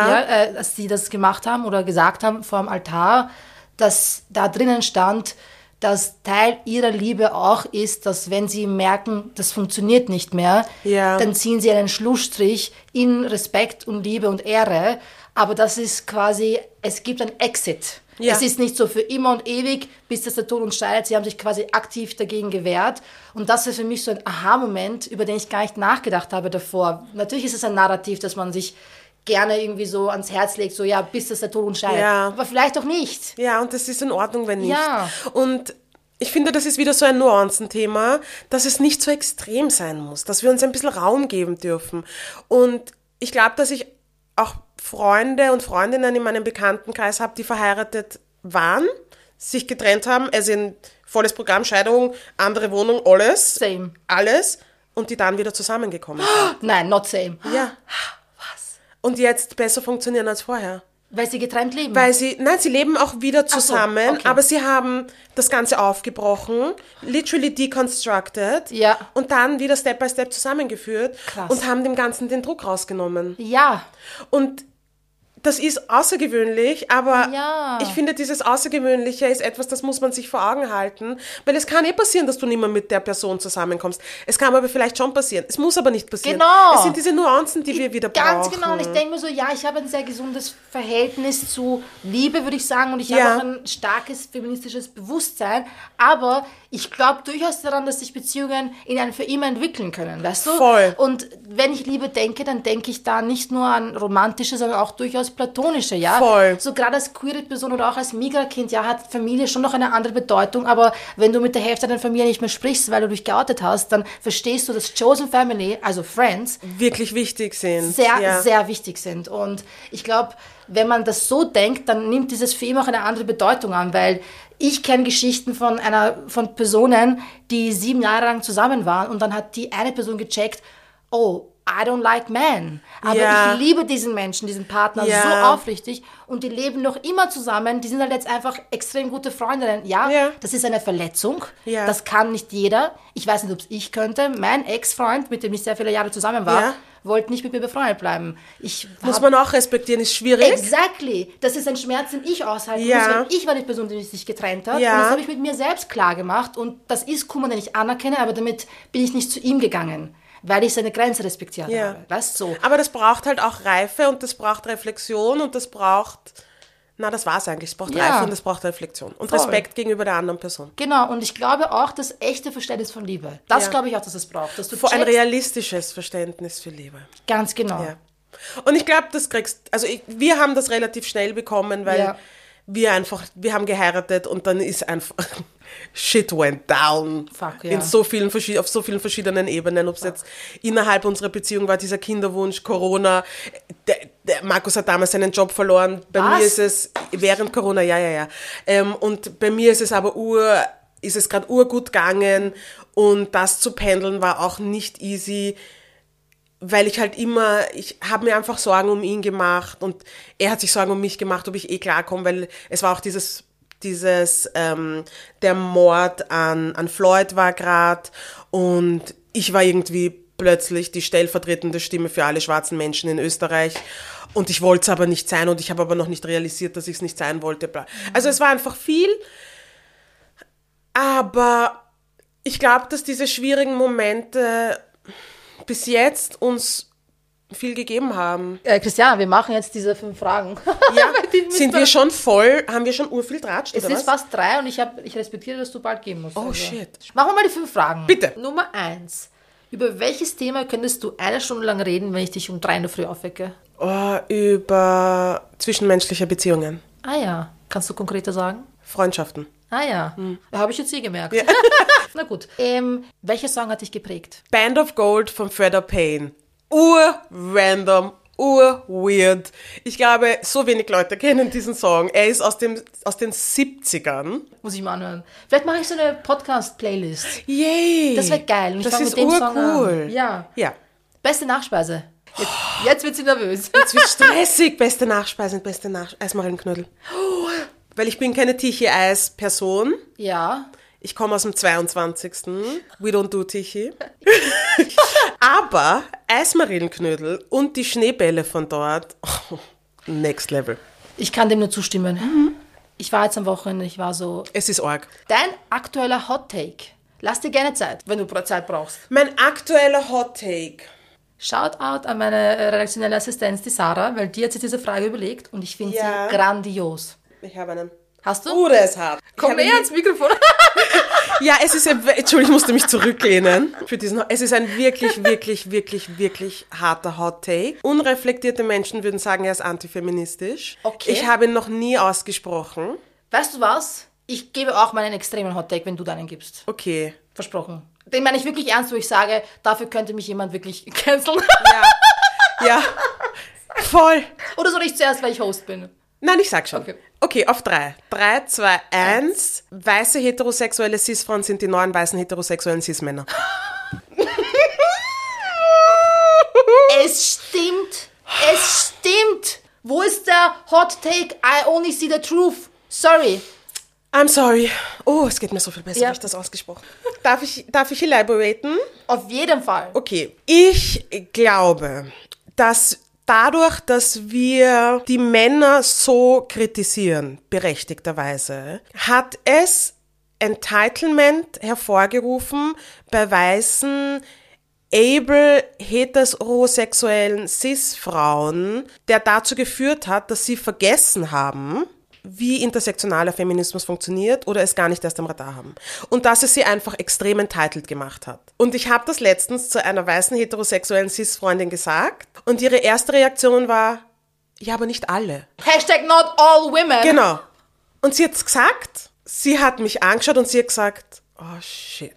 als sie das gemacht haben oder gesagt haben vor dem Altar, dass da drinnen stand, dass Teil ihrer Liebe auch ist, dass wenn sie merken, das funktioniert nicht mehr, dann ziehen sie einen Schlussstrich in Respekt und Liebe und Ehre. Aber das ist quasi, es gibt ein Exit. Ja. Es ist nicht so für immer und ewig, bis das der Tod uns scheidet. Sie haben sich quasi aktiv dagegen gewehrt. Und das ist für mich so ein Aha-Moment, über den ich gar nicht nachgedacht habe davor. Natürlich ist es ein Narrativ, dass man sich gerne irgendwie so ans Herz legt, so bis das der Tod uns scheidet. Ja. Aber vielleicht auch nicht. Ja, und das ist in Ordnung, wenn nicht. Ja. Und ich finde, das ist wieder so ein Nuancenthema, dass es nicht so extrem sein muss, dass wir uns ein bisschen Raum geben dürfen. Und ich glaube, dass ich auch Freunde und Freundinnen in meinem Bekanntenkreis habe, die verheiratet waren, sich getrennt haben, also ein volles Programm, Scheidung, andere Wohnung, alles. Same. Alles. Und die dann wieder zusammengekommen sind. Nein, not same. Ja. Was? Und jetzt besser funktionieren als vorher. Weil sie getrennt leben? Sie leben auch wieder zusammen, okay. Aber sie haben das Ganze aufgebrochen, literally deconstructed und dann wieder Step by Step zusammengeführt. Krass. Und haben dem Ganzen den Druck rausgenommen. Ja. Und das ist außergewöhnlich, aber ich finde, dieses Außergewöhnliche ist etwas, das muss man sich vor Augen halten, weil es kann passieren, dass du nicht mehr mit der Person zusammenkommst. Es kann aber vielleicht schon passieren. Es muss aber nicht passieren. Genau. Es sind diese Nuancen, die wir wieder brauchen. Ganz genau. Und ich denke mir so, ich habe ein sehr gesundes Verhältnis zu Liebe, würde ich sagen, und ich habe auch ein starkes feministisches Bewusstsein, aber ich glaube durchaus daran, dass sich Beziehungen in ein für immer entwickeln können, weißt du? Voll. Und wenn ich Liebe denke, dann denke ich da nicht nur an romantische, sondern auch durchaus platonische, Voll. So gerade als queere Person oder auch als Migra-Kind, hat Familie schon noch eine andere Bedeutung, aber wenn du mit der Hälfte deiner Familie nicht mehr sprichst, weil du dich geoutet hast, dann verstehst du, dass Chosen Family, also Friends, wirklich wichtig sind. Sehr, sehr wichtig sind. Und ich glaube, wenn man das so denkt, dann nimmt dieses für immer auch eine andere Bedeutung an, weil ich kenne Geschichten von Personen, die 7 Jahre lang zusammen waren und dann hat die eine Person gecheckt, oh, I don't like men. Aber ich liebe diesen Menschen, diesen Partner so aufrichtig und die leben noch immer zusammen. Die sind halt jetzt einfach extrem gute Freundinnen. Das ist eine Verletzung. Das kann nicht jeder. Ich weiß nicht, ob es ich könnte. Mein Ex-Freund, mit dem ich sehr viele Jahre zusammen war, wollte nicht mit mir befreundet bleiben. Muss man auch respektieren, ist schwierig. Exactly. Das ist ein Schmerz, den ich aushalten muss, weil ich war die Person, die sich getrennt hat. Und das habe ich mit mir selbst klar gemacht. Und das ist Kummer, den ich anerkenne, aber damit bin ich nicht zu ihm gegangen, weil ich seine Grenze respektiert habe. Weißt du? So. Aber das braucht halt auch Reife und das braucht Reflexion und das braucht... das war's eigentlich. Es braucht Reife und es braucht Reflexion. Und Respekt gegenüber der anderen Person. Genau, und ich glaube auch, das echte Verständnis von Liebe. Das glaube ich auch, dass es braucht. Dass du ein realistisches Verständnis für Liebe. Ganz genau. Ja. Und ich glaube, wir haben das relativ schnell bekommen, weil wir haben geheiratet und dann ist einfach... Shit went down. Auf so vielen verschiedenen Ebenen. Ob es jetzt innerhalb unserer Beziehung war, dieser Kinderwunsch, Corona. Der Markus hat damals seinen Job verloren. Bei mir ist es während Corona, und bei mir ist es aber gerade urgut gegangen und das zu pendeln war auch nicht easy, weil ich habe mir einfach Sorgen um ihn gemacht und er hat sich Sorgen um mich gemacht, ob ich klarkomme, weil es war auch der Mord an Floyd war gerade und ich war irgendwie plötzlich die stellvertretende Stimme für alle schwarzen Menschen in Österreich und ich wollte es aber nicht sein und ich habe aber noch nicht realisiert, dass ich es nicht sein wollte. Also es war einfach viel, aber ich glaube, dass diese schwierigen Momente bis jetzt uns viel gegeben haben. Christiana, wir machen jetzt diese 5 Fragen. Ja, sind wir schon voll, haben wir schon urviel Draht, Es oder ist was? fast 3 und ich respektiere, dass du bald gehen musst. Oh, shit. Machen wir mal die 5 Fragen. Bitte. Nummer 1. Über welches Thema könntest du 1 Stunde lang reden, wenn ich dich um 3 in der Früh aufwecke? Über zwischenmenschliche Beziehungen, Ah ja. Kannst du konkreter sagen? Freundschaften. Ah ja. Da habe ich jetzt gemerkt. Na gut. Welcher Song hat dich geprägt? Band of Gold von Fredda Payne. Ur-random, ur-weird. Ich glaube, so wenig Leute kennen diesen Song. Er ist aus den 70ern. Muss ich mal anhören. Vielleicht mache ich so eine Podcast-Playlist. Yay! Das wäre geil. Und ich Das fange ist mit dem Song urcool. an. Ja. Ja. Beste Nachspeise. Jetzt wird sie nervös. Jetzt wird stressig. Beste Nachspeise, Eismarillenknödel. Weil ich bin keine Tichy-Eis-Person. Ja. Ich komme aus dem 22. We don't do Tichy. Aber Eismarillenknödel und die Schneebälle von dort, next level. Ich kann dem nur zustimmen. Ich war jetzt am Wochenende, ich war so... Es ist arg. Dein aktueller Hot Take. Lass dir gerne Zeit, wenn du Zeit brauchst. Mein aktueller Hot Take. Shoutout an meine redaktionelle Assistenz, die Sarah, weil die hat sich diese Frage überlegt und ich finde Ja. sie grandios. Ich habe einen. Hast du? Der ist hart. Komm näher ans Mikrofon. Ja, es ist Entschuldigung, ich musste mich zurücklehnen für diesen. Es ist ein wirklich, wirklich, wirklich, wirklich harter Hot Take. Unreflektierte Menschen würden sagen, er ist antifeministisch. Okay. Ich habe ihn noch nie ausgesprochen. Weißt du was? Ich gebe auch meinen extremen Hot Take, wenn du deinen gibst. Okay. Versprochen. Den meine ich wirklich ernst, wo ich sage, dafür könnte mich jemand wirklich canceln. Ja. Voll. Oder soll ich zuerst, weil ich Host bin? Nein, ich sag schon. Okay. Okay, auf 3. 3, 2, 1. Weiße heterosexuelle Cis-Frauen sind die neuen weißen heterosexuellen Cis-Männer. Es stimmt. Es stimmt. Wo ist der Hot Take? I only see the truth. Sorry. I'm sorry. Oh, es geht mir so viel besser, Ja. habe ich das ausgesprochen. Darf ich elaboraten? Auf jeden Fall. Okay. Ich glaube, dass dadurch, dass wir die Männer so kritisieren, berechtigterweise, hat es Entitlement hervorgerufen bei weißen, able, heterosexuellen Cis-Frauen, der dazu geführt hat, dass sie vergessen haben, wie intersektionaler Feminismus funktioniert oder es gar nicht erst am Radar haben. Und dass es sie einfach extrem entitled gemacht hat. Und ich habe das letztens zu einer weißen heterosexuellen Cis-Freundin gesagt und ihre erste Reaktion war, ja, aber nicht alle. Hashtag not all women. Genau. Und sie hat's gesagt, sie hat mich angeschaut und sie hat gesagt, oh shit.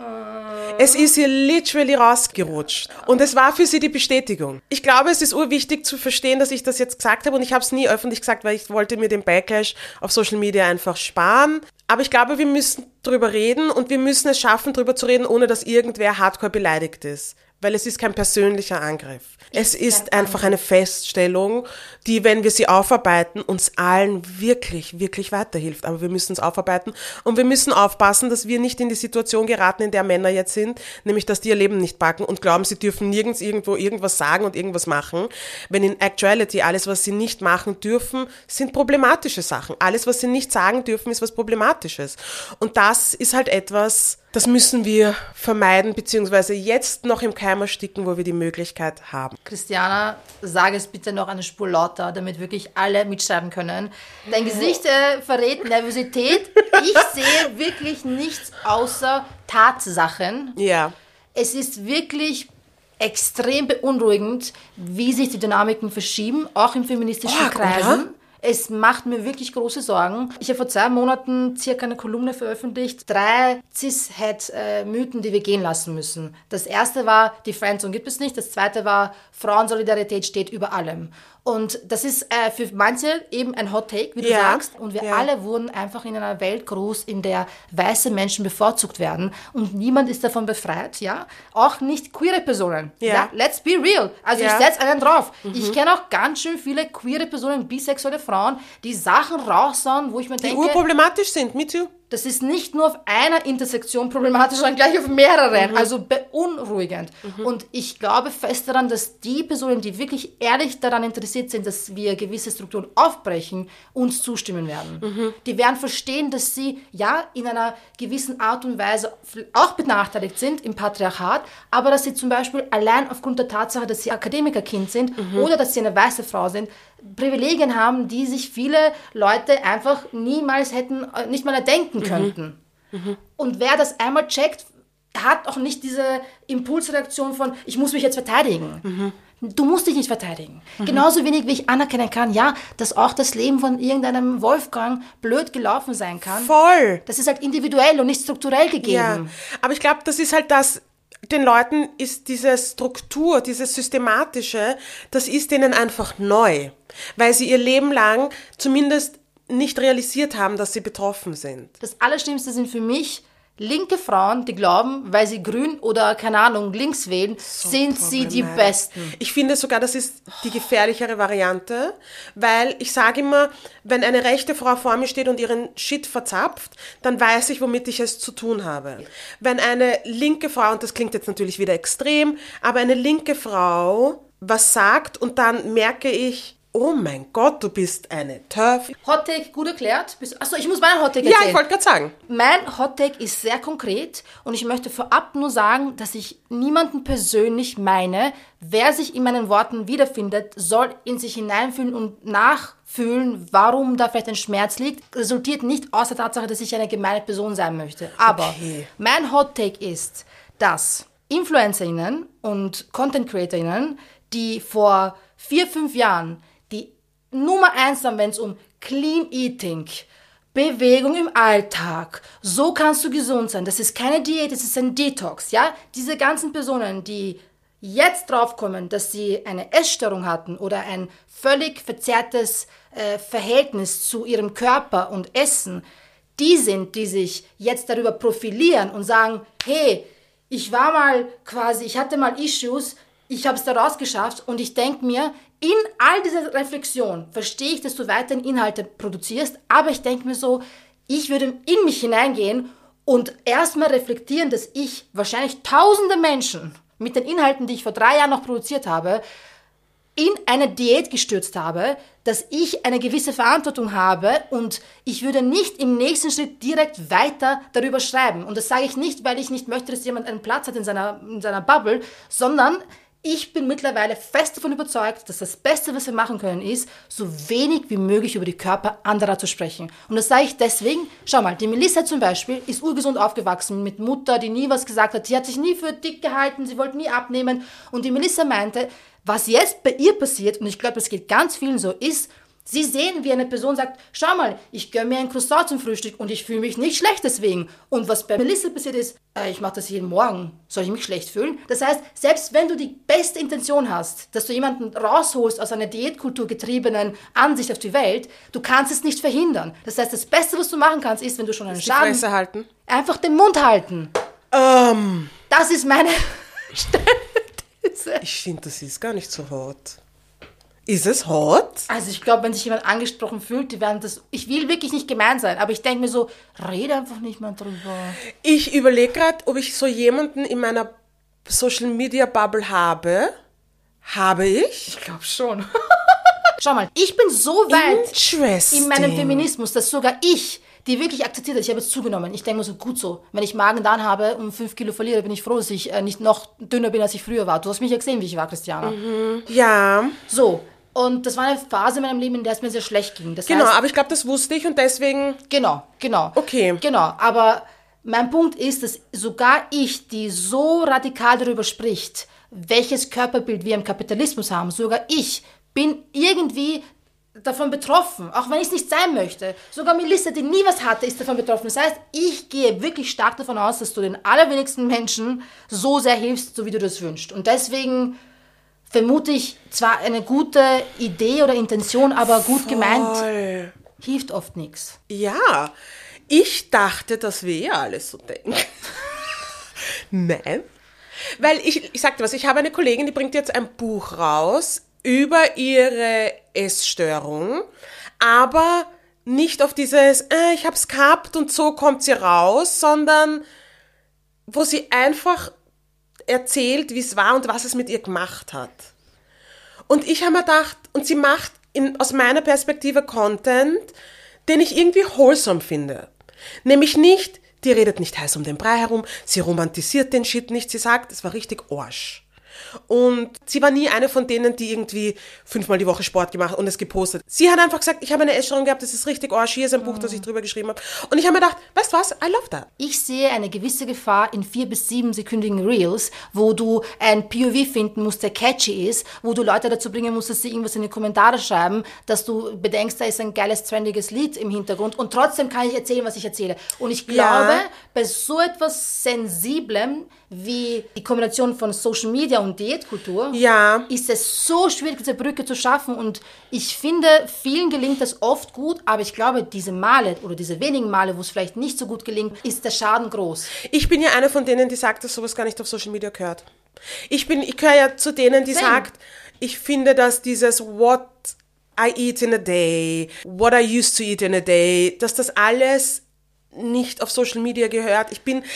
Es ist ihr literally rausgerutscht. Und es war für sie die Bestätigung. Ich glaube, es ist urwichtig zu verstehen, dass ich das jetzt gesagt habe und ich habe es nie öffentlich gesagt, weil ich wollte mir den Backlash auf Social Media einfach sparen. Aber ich glaube, wir müssen drüber reden und wir müssen es schaffen, drüber zu reden, ohne dass irgendwer hardcore beleidigt ist. Weil es ist kein persönlicher Angriff. Es ist einfach eine Feststellung, die, wenn wir sie aufarbeiten, uns allen wirklich, wirklich weiterhilft. Aber wir müssen es aufarbeiten und wir müssen aufpassen, dass wir nicht in die Situation geraten, in der Männer jetzt sind, nämlich, dass die ihr Leben nicht packen und glauben, sie dürfen nirgends irgendwo irgendwas sagen und irgendwas machen. Wenn in Actuality alles, was sie nicht machen dürfen, sind problematische Sachen. Alles, was sie nicht sagen dürfen, ist was Problematisches. Und das ist halt etwas, das müssen wir vermeiden, beziehungsweise jetzt noch im Keim ersticken, wo wir die Möglichkeit haben. Christiana, sage es bitte noch eine Spur lauter, damit wirklich alle mitschreiben können. Dein Gesicht verrät Nervosität. Ich sehe wirklich nichts außer Tatsachen. Ja. Es ist wirklich extrem beunruhigend, wie sich die Dynamiken verschieben, auch in feministischen Arg, Kreisen. oder? Es macht mir wirklich große Sorgen. Ich habe vor 2 Monaten circa eine Kolumne veröffentlicht. 3 Cis-Het-Mythen, die wir gehen lassen müssen. Das erste war, die Friendzone gibt es nicht. Das zweite war, Frauensolidarität steht über allem. Und das ist für manche eben ein Hot Take, wie du Ja, sagst. Und wir ja. alle wurden einfach in einer Welt groß, in der weiße Menschen bevorzugt werden. Und niemand ist davon befreit, ja. Auch nicht queere Personen. Ja. Let's be real. Also Ja. ich setze einen drauf. Ich kenne auch ganz schön viele queere Personen, bisexuelle Frauen, die Sachen raushauen, wo ich mir Die denke, urproblematisch sind, me too. das ist nicht nur auf einer Intersektion problematisch, sondern gleich auf mehreren, also beunruhigend. Und ich glaube fest daran, dass die Personen, die wirklich ehrlich daran interessiert sind, dass wir gewisse Strukturen aufbrechen, uns zustimmen werden. Die werden verstehen, dass sie ja in einer gewissen Art und Weise auch benachteiligt sind im Patriarchat, aber dass sie zum Beispiel allein aufgrund der Tatsache, dass sie Akademikerkind sind oder dass sie eine weiße Frau sind, Privilegien haben, die sich viele Leute einfach niemals hätten, nicht mal erdenken könnten. Und wer das einmal checkt, hat auch nicht diese Impulsreaktion von, ich muss mich jetzt verteidigen. Du musst dich nicht verteidigen. Genauso wenig, wie ich anerkennen kann, ja, dass auch das Leben von irgendeinem Wolfgang blöd gelaufen sein kann. Voll. Das ist halt individuell und nicht strukturell gegeben. Ja, aber ich glaube, das ist halt das, den Leuten ist diese Struktur, dieses Systematische, das ist denen einfach neu, weil sie ihr Leben lang zumindest nicht realisiert haben, dass sie betroffen sind. Das Allerschlimmste sind für mich linke Frauen, die glauben, weil sie grün oder, keine Ahnung, links wählen, sind sie die Besten. Ich finde sogar, das ist die gefährlichere Variante, weil ich sage immer, wenn eine rechte Frau vor mir steht und ihren Shit verzapft, dann weiß ich, womit ich es zu tun habe. Wenn eine linke Frau, und das klingt jetzt natürlich wieder extrem, aber eine linke Frau was sagt und dann merke ich, oh mein Gott, du bist eine TERF. Hottake, gut erklärt. Achso, ich muss meinen Hottake erzählen. Ja, ich wollte gerade sagen. Mein Hottake ist sehr konkret und ich möchte vorab nur sagen, dass ich niemanden persönlich meine, wer sich in meinen Worten wiederfindet, soll in sich hineinfühlen und nachfühlen, warum da vielleicht ein Schmerz liegt. Resultiert nicht aus der Tatsache, dass ich eine gemeine Person sein möchte. Aber mein Hottake ist, dass InfluencerInnen und Content-CreatorInnen, die vor 4-5 Jahren die Nummer 1 waren, wenn es um Clean Eating, Bewegung im Alltag, so kannst du gesund sein, das ist keine Diät, das ist ein Detox, ja? Diese ganzen Personen, die jetzt draufkommen, dass sie eine Essstörung hatten oder ein völlig verzerrtes Verhältnis zu ihrem Körper und Essen, die sind, die sich jetzt darüber profilieren und sagen, hey, ich hatte mal Issues, ich habe es da rausgeschafft und ich denke mir, in all dieser Reflexion verstehe ich, dass du weiterhin Inhalte produzierst, aber ich denke mir so, ich würde in mich hineingehen und erstmal reflektieren, dass ich wahrscheinlich tausende Menschen mit den Inhalten, die ich vor 3 Jahren noch produziert habe, in eine Diät gestürzt habe, dass ich eine gewisse Verantwortung habe und ich würde nicht im nächsten Schritt direkt weiter darüber schreiben. Und das sage ich nicht, weil ich nicht möchte, dass jemand einen Platz hat in seiner Bubble, sondern ich bin mittlerweile fest davon überzeugt, dass das Beste, was wir machen können, ist, so wenig wie möglich über die Körper anderer zu sprechen. Und das sage ich deswegen, schau mal, die Melissa zum Beispiel ist urgesund aufgewachsen mit Mutter, die nie was gesagt hat, die hat sich nie für dick gehalten, sie wollte nie abnehmen. Und die Melissa meinte, was jetzt bei ihr passiert, und ich glaube, das geht ganz vielen so, ist, sie sehen, wie eine Person sagt, schau mal, ich gönne mir ein Croissant zum Frühstück und ich fühle mich nicht schlecht deswegen. Und was bei Melissa passiert ist, ich mache das jeden Morgen, soll ich mich schlecht fühlen? Das heißt, selbst wenn du die beste Intention hast, dass du jemanden rausholst aus einer Diätkultur getriebenen Ansicht auf die Welt, du kannst es nicht verhindern. Das heißt, das Beste, was du machen kannst, ist, wenn du schon einen Schaden... Die Fresse halten? Einfach den Mund halten. Das ist meine Stellthese. Ich finde, das ist gar nicht so hot. Ist es hot? Also ich glaube, wenn sich jemand angesprochen fühlt, die werden das... Ich will wirklich nicht gemein sein, aber ich denke mir so, rede einfach nicht mehr drüber. Ich überlege gerade, ob ich so jemanden in meiner Social-Media-Bubble habe. Habe ich? Ich glaube schon. Schau mal, ich bin so weit in meinem Feminismus, dass sogar ich, die wirklich akzeptiert hat, ich habe jetzt zugenommen. Ich denke mir so, gut so. Wenn ich Magen-Darm habe und 5 Kilo verliere, bin ich froh, dass ich nicht noch dünner bin, als ich früher war. Du hast mich ja gesehen, wie ich war, Christiana. Ja. So. Und das war eine Phase in meinem Leben, in der es mir sehr schlecht ging. Das genau, heißt, aber ich glaube, das wusste ich und deswegen... Genau. Okay. Genau, aber mein Punkt ist, dass sogar ich, die so radikal darüber spricht, welches Körperbild wir im Kapitalismus haben, sogar ich bin irgendwie davon betroffen, auch wenn ich es nicht sein möchte. Sogar Melissa, die nie was hatte, ist davon betroffen. Das heißt, ich gehe wirklich stark davon aus, dass du den allerwenigsten Menschen so sehr hilfst, so wie du das wünschst. Und deswegen vermute ich, zwar eine gute Idee oder Intention, aber gut gemeint, hilft oft nichts. Ja, ich dachte, dass wir alles so denken. Nein. Weil ich sag dir was, ich habe eine Kollegin, die bringt jetzt ein Buch raus über ihre Essstörung, aber nicht auf dieses, ich hab's gehabt und so kommt sie raus, sondern wo sie einfach erzählt, wie es war und was es mit ihr gemacht hat. Und ich habe mir gedacht, und sie macht aus meiner Perspektive Content, den ich irgendwie wholesome finde. Nämlich nicht, die redet nicht heiß um den Brei herum, sie romantisiert den Shit nicht, sie sagt, es war richtig Arsch. Und sie war nie eine von denen, die irgendwie 5-mal die Woche Sport gemacht und es gepostet. Sie hat einfach gesagt, ich habe eine Essstörung gehabt, das ist richtig Arsch, hier ist ein Buch, das ich drüber geschrieben habe. Und ich habe mir gedacht, weißt du was, I love that. Ich sehe eine gewisse Gefahr in 4- bis 7-sekündigen Reels, wo du ein POV finden musst, der catchy ist, wo du Leute dazu bringen musst, dass sie irgendwas in die Kommentare schreiben, dass du bedenkst, da ist ein geiles, trendiges Lied im Hintergrund und trotzdem kann ich erzählen, was ich erzähle. Und ich glaube, bei so etwas Sensiblem wie die Kombination von Social Media und Diätkultur, ist es so schwierig, diese Brücke zu schaffen. Und ich finde, vielen gelingt das oft gut, aber ich glaube, diese Male oder diese wenigen Male, wo es vielleicht nicht so gut gelingt, ist der Schaden groß. Ich bin ja eine von denen, die sagt, dass sowas gar nicht auf Social Media gehört. Ich gehöre ja zu denen, die sagt, ich finde, dass dieses What I eat in a day, what I used to eat in a day, dass das alles nicht auf Social Media gehört.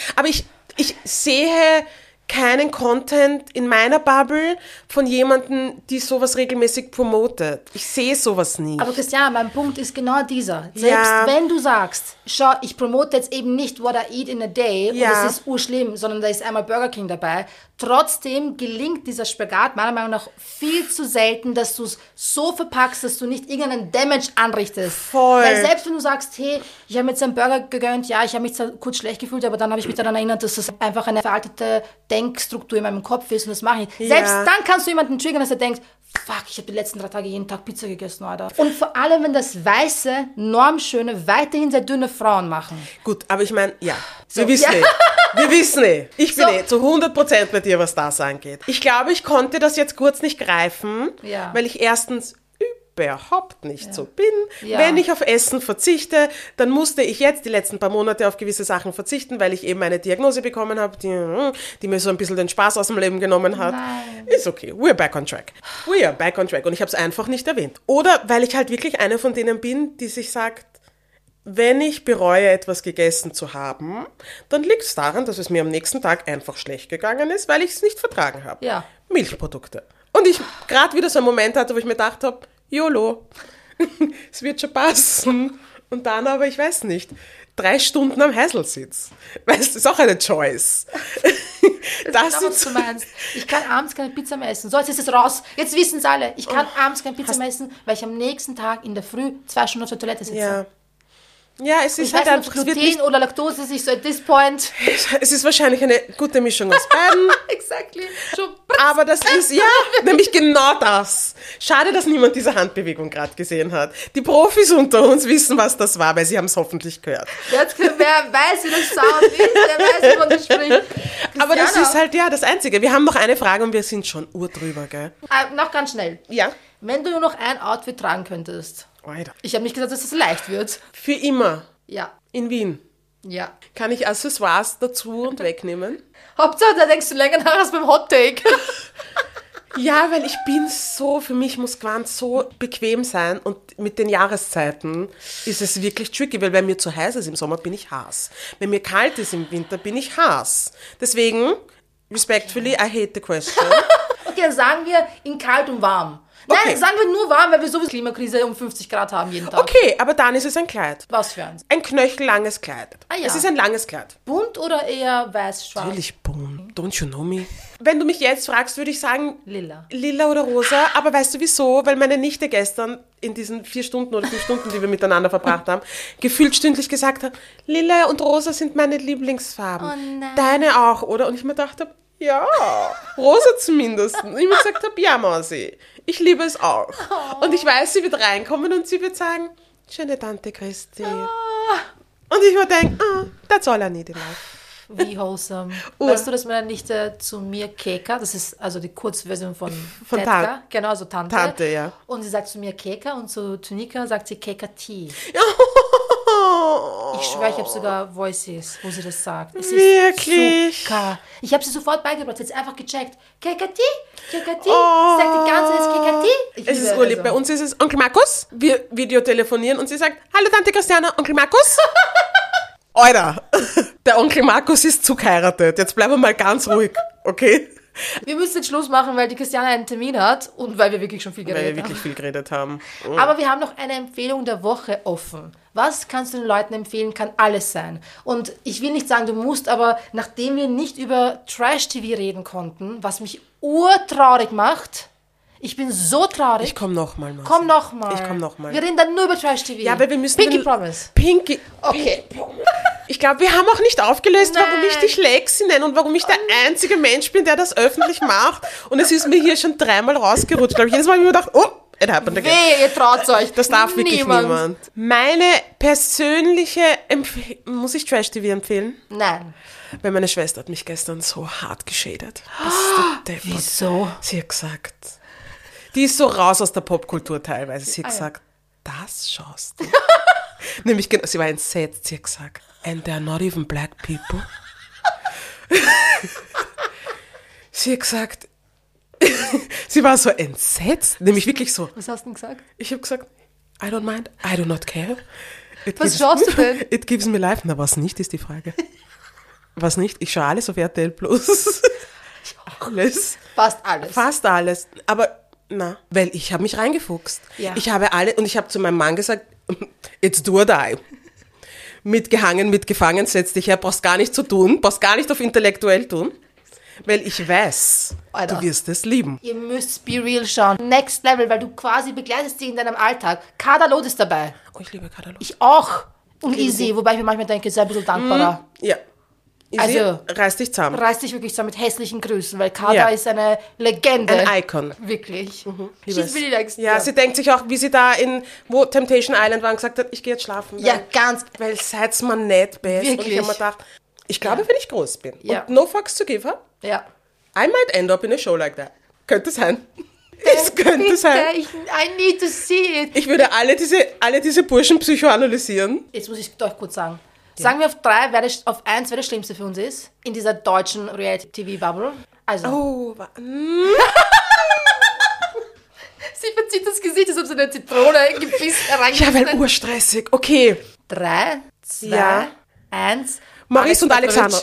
Ich sehe keinen Content in meiner Bubble von jemandem, die sowas regelmäßig promotet. Ich sehe sowas nicht. Aber Christian, mein Punkt ist genau dieser. Selbst wenn du sagst, schau, ich promote jetzt eben nicht what I eat in a day und es ist urschlimm, sondern da ist einmal Burger King dabei, trotzdem gelingt dieser Spagat meiner Meinung nach viel zu selten, dass du es so verpackst, dass du nicht irgendeinen Damage anrichtest. Voll. Weil selbst wenn du sagst, hey, ich habe mir jetzt einen Burger gegönnt, ja, ich habe mich zwar kurz schlecht gefühlt, aber dann habe ich mich daran erinnert, dass das einfach eine veraltete Denkstruktur in meinem Kopf ist und das mache ich. Selbst dann kannst du jemanden triggern, dass er denkt, fuck, ich habe die letzten 3 Tage jeden Tag Pizza gegessen, Alter. Und vor allem, wenn das weiße, normschöne, weiterhin sehr dünne Frauen machen. Gut, aber ich meine, wir wissen nicht. Wir wissen nicht. Ich bin zu 100% bei dir, was das angeht. Ich glaube, ich konnte das jetzt kurz nicht greifen, weil ich erstens überhaupt nicht so bin. Wenn ich auf Essen verzichte, dann musste ich jetzt die letzten paar Monate auf gewisse Sachen verzichten, weil ich eben eine Diagnose bekommen habe, die mir so ein bisschen den Spaß aus dem Leben genommen hat. Nein. Ist okay. We're back on track. We are back on track. Und ich habe es einfach nicht erwähnt. Oder weil ich halt wirklich eine von denen bin, die sich sagt, wenn ich bereue, etwas gegessen zu haben, dann liegt es daran, dass es mir am nächsten Tag einfach schlecht gegangen ist, weil ich es nicht vertragen habe. Ja. Milchprodukte. Und ich gerade wieder so einen Moment hatte, wo ich mir gedacht habe, YOLO, es wird schon passen. Und dann aber, ich weiß nicht, 3 Stunden am Häuselsitz. Weißt du, das ist auch eine Choice. Das ist was du meinst. Ich kann abends keine Pizza mehr essen. So, jetzt ist es raus. Jetzt wissen es alle. Ich kann abends keine Pizza mehr essen, weil ich am nächsten Tag in der Früh 2 Stunden auf der Toilette sitze. Ja, es ist halt einfach Gluten oder Laktose sich so at this point. Es ist wahrscheinlich eine gute Mischung aus beiden. Exactly. Aber das ist, nämlich genau das. Schade, dass niemand diese Handbewegung gerade gesehen hat. Die Profis unter uns wissen, was das war, weil sie haben es hoffentlich gehört. Jetzt, wer weiß, wie das Sound ist, der weiß, wovon das spricht. Aber das ist halt, das Einzige. Wir haben noch eine Frage und wir sind schon drüber, gell? Noch ganz schnell. Ja. Wenn du nur noch ein Outfit tragen könntest. Alter. Ich habe nicht gesagt, dass das leicht wird. Für immer? Ja. In Wien? Ja. Kann ich Accessoires dazu und wegnehmen? Hauptsache, da denkst du länger nach als beim Hot Take. Ja, weil ich bin so, für mich muss Gewand so bequem sein und mit den Jahreszeiten ist es wirklich tricky, weil wenn mir zu heiß ist im Sommer, bin ich Hass. Wenn mir kalt ist im Winter, bin ich Hass. Deswegen, respectfully, I hate the question. Okay, dann sagen wir in kalt und warm. Nein, sagen wir nur warm, weil wir sowieso Klimakrise um 50 Grad haben jeden Tag. Okay, aber dann ist es ein Kleid. Was für eins? Ein knöchellanges Kleid. Ah, ja. Es ist ein langes Kleid. Bunt oder eher weiß-schwarz? Natürlich bunt. Don't you know me? Wenn du mich jetzt fragst, würde ich sagen Lila. Lila oder rosa. Aber weißt du wieso? Weil meine Nichte gestern in diesen 4 Stunden oder 5 Stunden, die wir miteinander verbracht haben, gefühlt stündlich gesagt hat, Lila und rosa sind meine Lieblingsfarben. Oh nein. Deine auch, oder? Und ich mir dachte, ja, rosa zumindest. Und ich mir gesagt habe, ja, Mausi, ich liebe es auch. Oh. Und ich weiß, sie wird reinkommen und sie wird sagen, schöne Tante Christi. Oh. Und ich mir denke, that's all I need in life. Wie wholesome. Weißt du, dass meine Nichte zu mir Keka, das ist also die Kurzversion von Tetka, genau, so Tante. Tante, ja. Und sie sagt zu mir Keka und zu Nika sagt sie Keka Tea. Oh. Ich schwöre, ich habe sogar Voices, wo sie das sagt. Es Wirklich? Ist so ich habe sie sofort beigebracht, sie hat einfach gecheckt. Kekati, Kekati, sagt die ganze Zeit Kekati. Es ist urlieb. Bei uns ist es Onkel Markus. Wir videotelefonieren und sie sagt, hallo Tante Christiana, Onkel Markus. Alter, der Onkel Markus ist zugeheiratet. Jetzt bleiben wir mal ganz ruhig, okay? Wir müssen jetzt Schluss machen, weil die Christiane einen Termin hat und weil wir wirklich schon viel Weil wir geredet wirklich viel geredet haben. haben. Aber wir haben noch eine Empfehlung der Woche offen. Was kannst du den Leuten empfehlen? Kann alles sein. Und ich will nicht sagen, du musst, aber nachdem wir nicht über Trash-TV reden konnten, was mich urtraurig macht, ich bin so traurig. Ich komm nochmal, Marci. Komm nochmal. Ich komm nochmal. Wir reden dann nur über Trash-TV. Ja, weil wir müssen... Pinky Promise. Pinky... Okay. Ich glaube, wir haben auch nicht aufgelöst, warum Nein. ich dich Lexi nenne und warum ich der einzige Mensch bin, der das öffentlich macht. Und es ist mir hier schon 3-mal rausgerutscht. Glaube ich, jedes Mal habe ich mir gedacht, oh, it happened again. Weh, ihr traut euch. Das darf wirklich niemand. Meine persönliche muss ich Trash-TV empfehlen? Nein. Weil meine Schwester hat mich gestern so hart geschädet. Das ist der Deppert. Wieso? Sie hat gesagt, die ist so raus aus der Popkultur teilweise. Sie hat gesagt, das schaust du. Nämlich, sie war entsetzt. Sie hat gesagt, and they're not even black people. Sie hat gesagt, sie war so entsetzt. Nämlich wirklich so. Was hast du denn gesagt? Ich habe gesagt, I don't mind, I do not care. Was schaust du denn? It gives me life. Na, was nicht, ist die Frage. Was nicht? Ich schaue alles auf RTL Plus. Alles. Fast alles. Fast alles. Aber, na, weil ich habe mich reingefuchst. Ja. Ich habe alle, und ich habe zu meinem Mann gesagt, it's do or die. Mitgehangen, mitgefangen, setz dich her, brauchst gar nicht zu tun, brauchst gar nicht auf intellektuell tun. Weil ich weiß, Alter. du wirst es lieben. Ihr müsst Be Real schauen. Next Level, weil du quasi begleitest sie in deinem Alltag. Kadalot ist dabei. Oh, ich liebe Katalog. Ich auch. Und Easy, wobei ich mir manchmal denke, sei ein bisschen dankbarer. Ja. Easy, Also, reiß dich zusammen. Reiß dich wirklich so mit hässlichen Grüßen, weil Kada Ja. ist eine Legende. Ein Icon. Wirklich. Liebe She's es. really like Ja, sie denkt sich auch, wie sie da wo Temptation Island war und gesagt hat, ich gehe jetzt schlafen. Ja, ganz. Weil seid's mir nicht best. Und ich Wirklich. habe mir gedacht, ich glaube, wenn ich groß bin Ja. und no fucks to give her, Ja. I might end up in a show like that. Könnte sein. Es könnte Bitte, sein. I need to see it. Ich würde alle diese Burschen psychoanalysieren. Jetzt muss ich euch kurz sagen. Sagen wir auf 3, auf 1, wer das Schlimmste für uns ist, in dieser deutschen Reality-TV-Bubble. Also, Oh, sie verzieht das Gesicht, als ob sie eine Zitrone gebissen ja, reingebissen weil hat. urstressig. Okay. 3, 2, Ja. 1. Maurice und Alexander.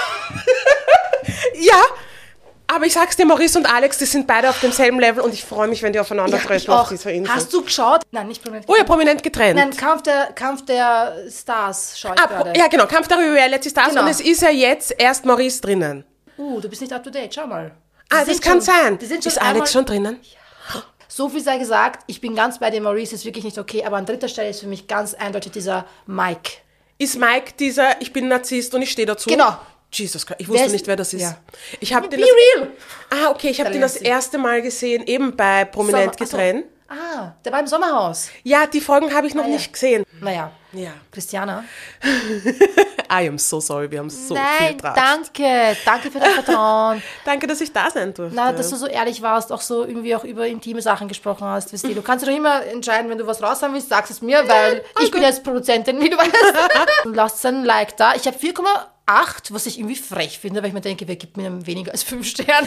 Ja, aber ich sag's dir, Maurice und Alex, die sind beide auf demselben Level und ich freue mich, wenn die aufeinander Ja, ich treffen auf auch. dieser Insel. Hast du geschaut? Nein, nicht prominent. Oh ja, prominent getrennt. Nein, Kampf der Stars schaue ich gerade. Ja, genau, Kampf der Reality Stars Genau. und es ist ja jetzt erst Maurice drinnen. Du bist nicht up to date, schau mal. Ah, das kann sein. Die sind schon Ist Alex einmal- schon drinnen? So viel sei gesagt, ich bin ganz bei dem Maurice, ist wirklich nicht okay, aber an dritter Stelle ist für mich ganz eindeutig dieser Mike. Ist Mike dieser, ich bin Narzisst und ich stehe dazu? Genau. Jesus Christ, ich Wer wusste ist- nicht, wer das ist. Ja. Ich habe den Be real! okay, ich habe den das erste Mal gesehen, eben bei Prominent Sommer- ach so. getrennt. Ah, der war im Sommerhaus. Ja, die Folgen habe ich noch ja. nicht gesehen. Naja, Ja. Christiana. I am so sorry, wir haben so viel Nein, Draht. danke für dein Vertrauen. Danke, dass ich da sein durfte. Na, dass du so ehrlich warst, auch so irgendwie auch über intime Sachen gesprochen hast. Weißt du kannst doch immer entscheiden, wenn du was raushaben willst, sagst es mir, weil ich bin jetzt Produzentin, wie du weißt. Lasst ein Like da. Ich habe 4,8, was ich irgendwie frech finde, weil ich mir denke, wer gibt mir weniger als 5 Sterne?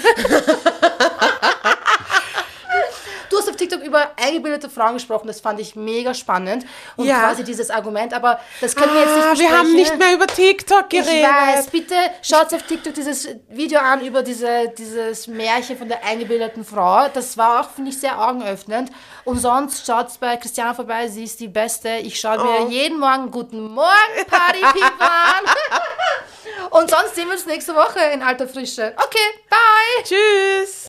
Du hast auf TikTok über eingebildete Frauen gesprochen, das fand ich mega spannend. Und Ja. quasi dieses Argument, aber das können wir jetzt nicht besprechen. wir haben nicht mehr über TikTok geredet. Ich weiß, bitte schaut auf TikTok dieses Video an über dieses Märchen von der eingebildeten Frau. Das war auch, finde ich, sehr augenöffnend. Und sonst schaut bei Christiana vorbei, sie ist die Beste. Ich schaue mir jeden Morgen Guten Morgen Party People an. Und sonst sehen wir uns nächste Woche in alter Frische. Okay, bye. Tschüss.